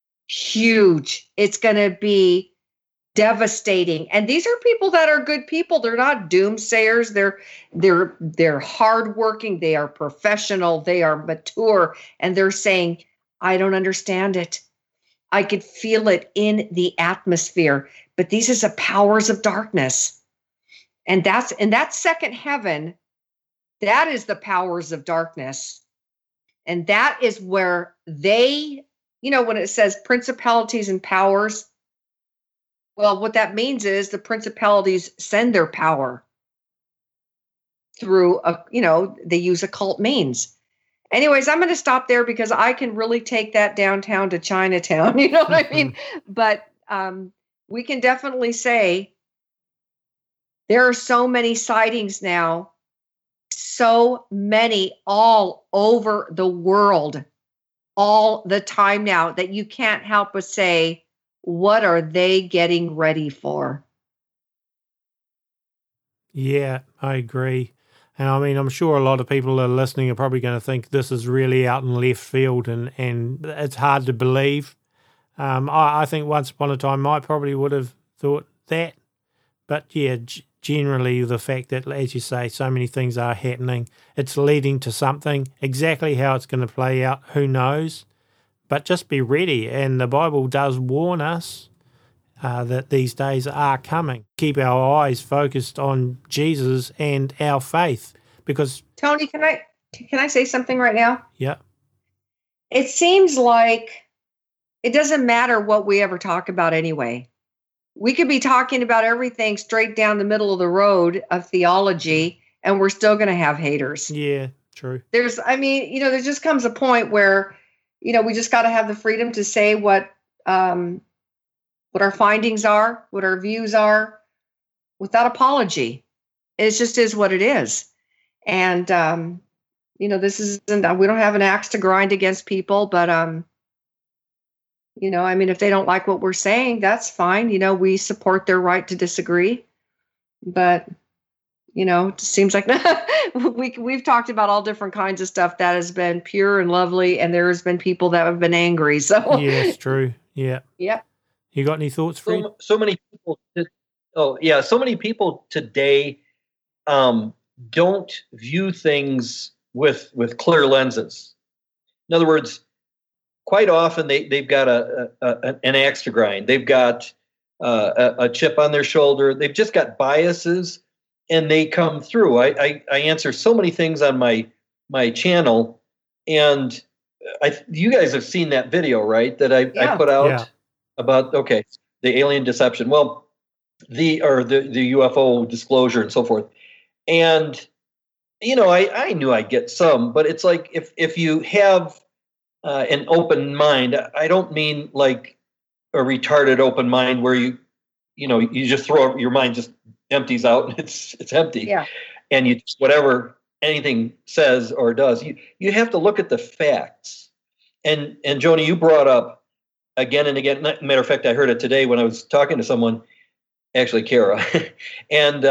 huge. It's going to be devastating. And these are people that are good people. They're not doomsayers. They're hardworking. They are professional. They are mature. And they're saying, I don't understand it. I could feel it in the atmosphere. But these are the powers of darkness. And that second heaven, that is the powers of darkness. And that is where they, when it says principalities and powers, well, what that means is the principalities send their power through, they use occult means. Anyways, I'm going to stop there because I can really take that downtown to Chinatown. You know what I mean? But we can definitely say there are so many sightings now, so many all over the world, all the time now, that you can't help but say, what are they getting ready for? Yeah, I agree. And I'm sure a lot of people that are listening are probably going to think this is really out in left field and it's hard to believe. I think once upon a time I probably would have thought that. But yeah, generally the fact that, as you say, so many things are happening, it's leading to something. Exactly how it's going to play out, who knows? But just be ready. And the Bible does warn us that these days are coming. Keep our eyes focused on Jesus and our faith, because Tony, can I say something right now? Yeah. It seems like it doesn't matter what we ever talk about anyway. We could be talking about everything straight down the middle of the road of theology, and we're still going to have haters. Yeah, true. There just comes a point where, we just got to have the freedom to say what our findings are, what our views are, without apology. It just is what it is. And, this isn't, we don't have an axe to grind against people, but, if they don't like what we're saying, that's fine. We support their right to disagree. But, it seems like we've talked about all different kinds of stuff that has been pure and lovely, and there's been people that have been angry. So yes, true. Yeah. Yep. You got any thoughts, Fred? So many people. So many people today don't view things with clear lenses. In other words, quite often they've got an axe to grind. They've got a chip on their shoulder. They've just got biases, and they come through. I answer so many things on my channel, and you guys have seen that video, right? That I put out about the alien deception. Well, the UFO disclosure and so forth. And I knew I'd get some, but it's like if you have an open mind, I don't mean like a retarded open mind where you just throw your mind just empties out and it's empty. Yeah. And you just whatever anything says or does, you have to look at the facts. And Joni, you brought up again and again. Matter of fact, I heard it today when I was talking to someone, actually Kara, and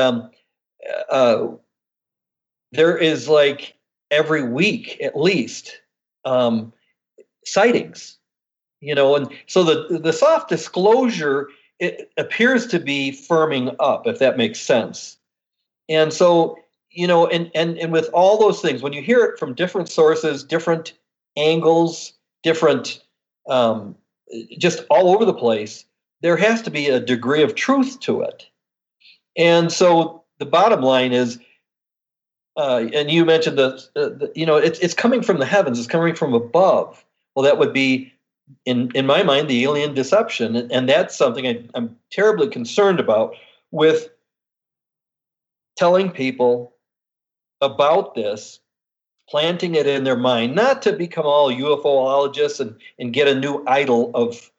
there is like every week at least sightings, and so the soft disclosure, it appears to be firming up, if that makes sense. And so, and with all those things, when you hear it from different sources, different angles, different, just all over the place, there has to be a degree of truth to it. And so the bottom line is, and you mentioned it's coming from the heavens, it's coming from above. Well, that would be, in my mind, the alien deception. And that's something I'm terribly concerned about, with telling people about this, planting it in their mind, not to become all UFOologists and get a new idol of,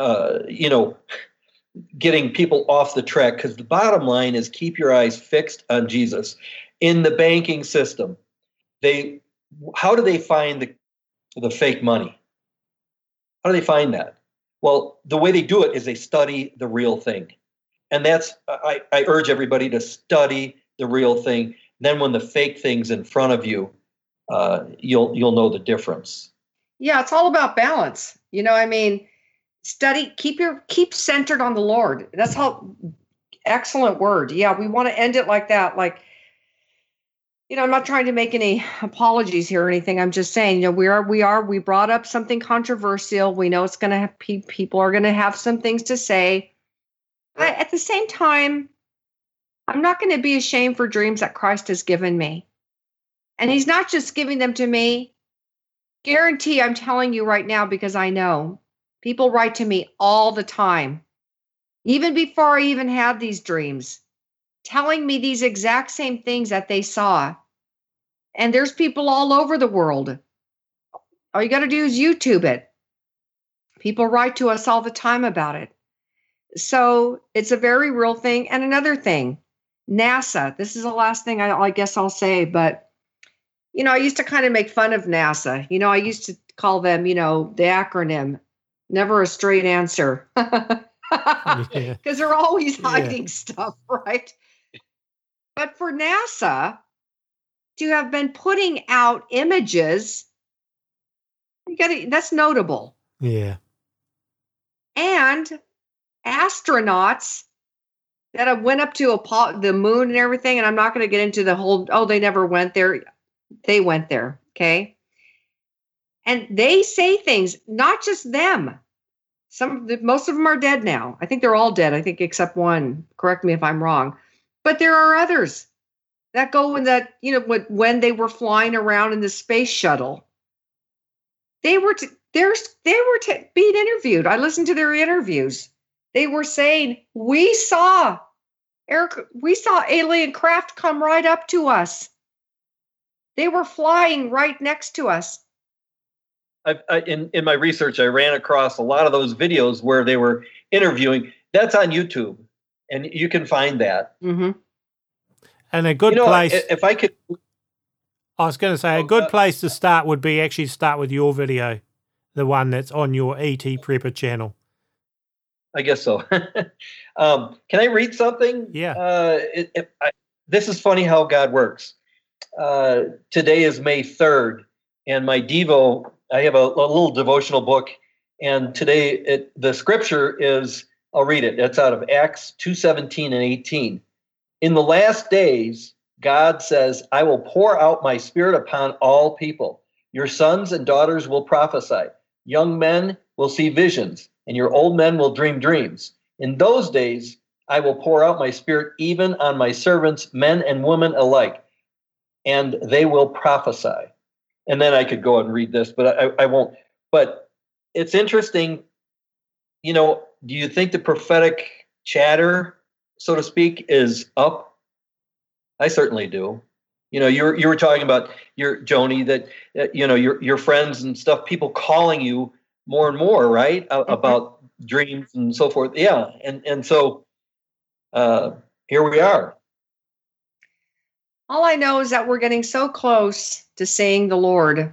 getting people off the track. Because the bottom line is, keep your eyes fixed on Jesus. In the banking system, how do they find the fake money? How do they find that? Well, the way they do it is they study the real thing. And that's, I urge everybody to study the real thing. Then when the fake thing's in front of you, you'll know the difference. Yeah, it's all about balance. Study, keep centered on the Lord. That's how, excellent word. Yeah, we want to end it like that. Like, I'm not trying to make any apologies here or anything. I'm just saying, we brought up something controversial. We know it's going to have people are going to have some things to say. But at the same time, I'm not going to be ashamed for dreams that Christ has given me. And he's not just giving them to me. Guarantee, I'm telling you right now, because I know people write to me all the time, even before I even had these dreams, telling me these exact same things that they saw. And there's people all over the world. All you got to do is YouTube it. People write to us all the time about it. So it's a very real thing. And another thing, NASA, this is the last thing I guess I'll say, but, I used to kind of make fun of NASA. I used to call them, the acronym, never a straight answer. Because they're always hiding stuff, right? But for NASA to have been putting out images, that's notable. Yeah. And astronauts that have went up to the moon and everything, and I'm not going to get into the whole, they never went there. They went there, okay? And they say things, not just them. Most of them are dead now. I think they're all dead. I think except one. Correct me if I'm wrong. But there are others that go in that, when they were flying around in the space shuttle, they were being interviewed. I listened to their interviews. They were saying, we saw alien craft come right up to us. They were flying right next to us. In my research, I ran across a lot of those videos where they were interviewing. That's on YouTube, and you can find that. Mm-hmm. And a good place. If I could, I was going to say a good place to start would be actually start with your video, the one that's on your ET Prepper channel. I guess so. Can I read something? Yeah. This is funny how God works. Today is May 3rd, and my Devo, I have a little devotional book, and today the scripture is, I'll read it. It's out of Acts 2:17 and 18. In the last days, God says, I will pour out my spirit upon all people. Your sons and daughters will prophesy. Young men will see visions, and your old men will dream dreams. In those days, I will pour out my spirit even on my servants, men and women alike, and they will prophesy. And then I could go and read this, but I won't. But it's interesting, do you think the prophetic chatter, so to speak, is up? I certainly do. You were talking about Joni, that your friends and stuff, people calling you more and more, right, about dreams and so forth. Yeah, and so here we are. All I know is that we're getting so close to seeing the Lord.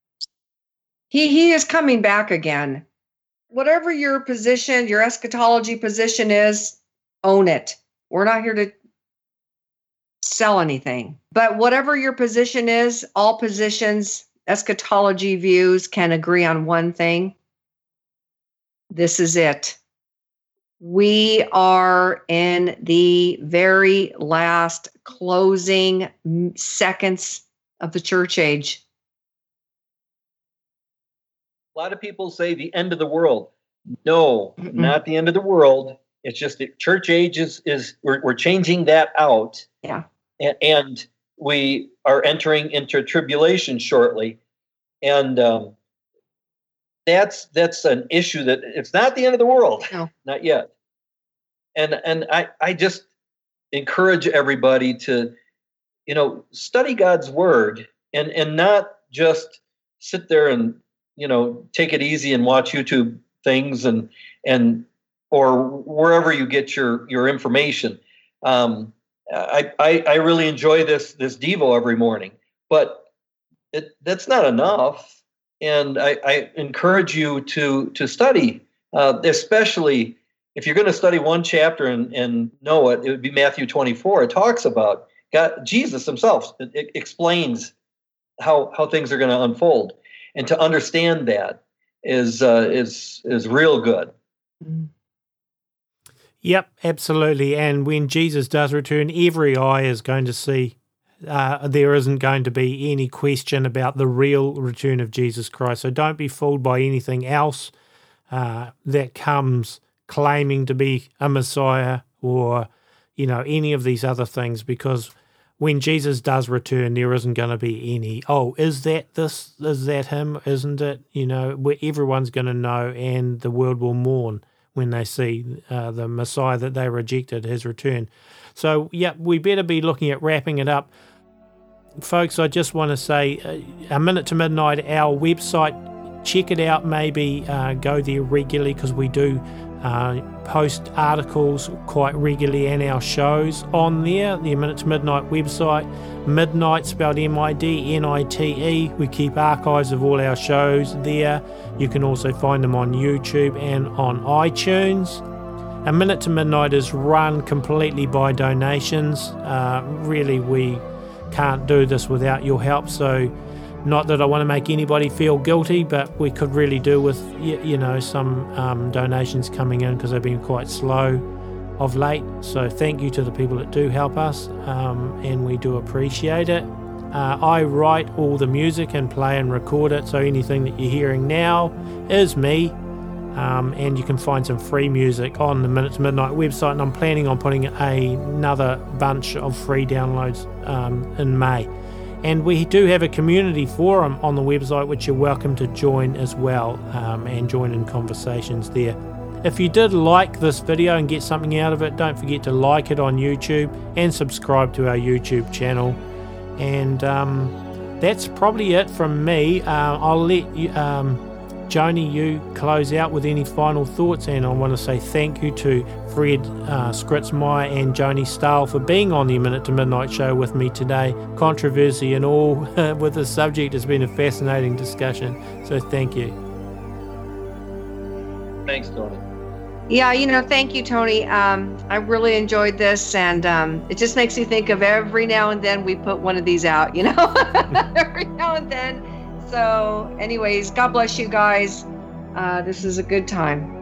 He is coming back again. Whatever your position, your eschatology position is, own it. We're not here to sell anything. But whatever your position is, all positions, eschatology views can agree on one thing. This is it. We are in the very last closing seconds of the church age. A lot of people say the end of the world. No, not the end of the world. It's just the church age is we're changing that out. Yeah. And we are entering into tribulation shortly. And that's an issue that it's not the end of the world. No. Not yet. And I just encourage everybody to, study God's word and not just sit there and, take it easy and watch YouTube things and or wherever you get your information. I really enjoy this Devo every morning, but that's not enough. And I encourage you to study, especially if you're going to study one chapter and know it would be Matthew 24. It talks about Jesus himself. It explains how things are going to unfold, and to understand that is real good. Yep, absolutely. And when Jesus does return, every eye is going to see. There isn't going to be any question about the real return of Jesus Christ. So don't be fooled by anything else that comes claiming to be a Messiah or, any of these other things, because when Jesus does return, there isn't going to be any, is that this? Is that him? Isn't it? Where everyone's going to know, and the world will mourn when they see the Messiah that they rejected, his return. So, we better be looking at wrapping it up. Folks, I just want to say, A Minute to Midnight, our website, check it out, maybe go there regularly, because we do post articles quite regularly and our shows on there, the A Minute to Midnight website. Midnight spelled MIDNITE. We keep archives of all our shows there. You can also find them on YouTube and on iTunes. A Minute to Midnight is run completely by donations. Really, we can't do this without your help, so not that I want to make anybody feel guilty, but we could really do with some donations coming in, because they've been quite slow of late. So thank you to the people that do help us, and we do appreciate it. I write all the music and play and record it, so anything that you're hearing now is me. And you can find some free music on the Minute to Midnight website, and I'm planning on putting another bunch of free downloads in May. And we do have a community forum on the website, which you're welcome to join as well, and join in conversations there. If you did like this video and get something out of it, don't forget to like it on YouTube and subscribe to our YouTube channel. And that's probably it from me. I'll let you, Joni, you close out with any final thoughts, and I want to say thank you to Fred Skritzmeyer and Joni Stahl for being on the Minute to Midnight show with me today. Controversy and all with the subject has been a fascinating discussion, so thank you. Thanks, Tony. Yeah, thank you, Tony. I really enjoyed this, and it just makes me think of every now and then we put one of these out, every now and then. So anyways, God bless you guys. This is a good time.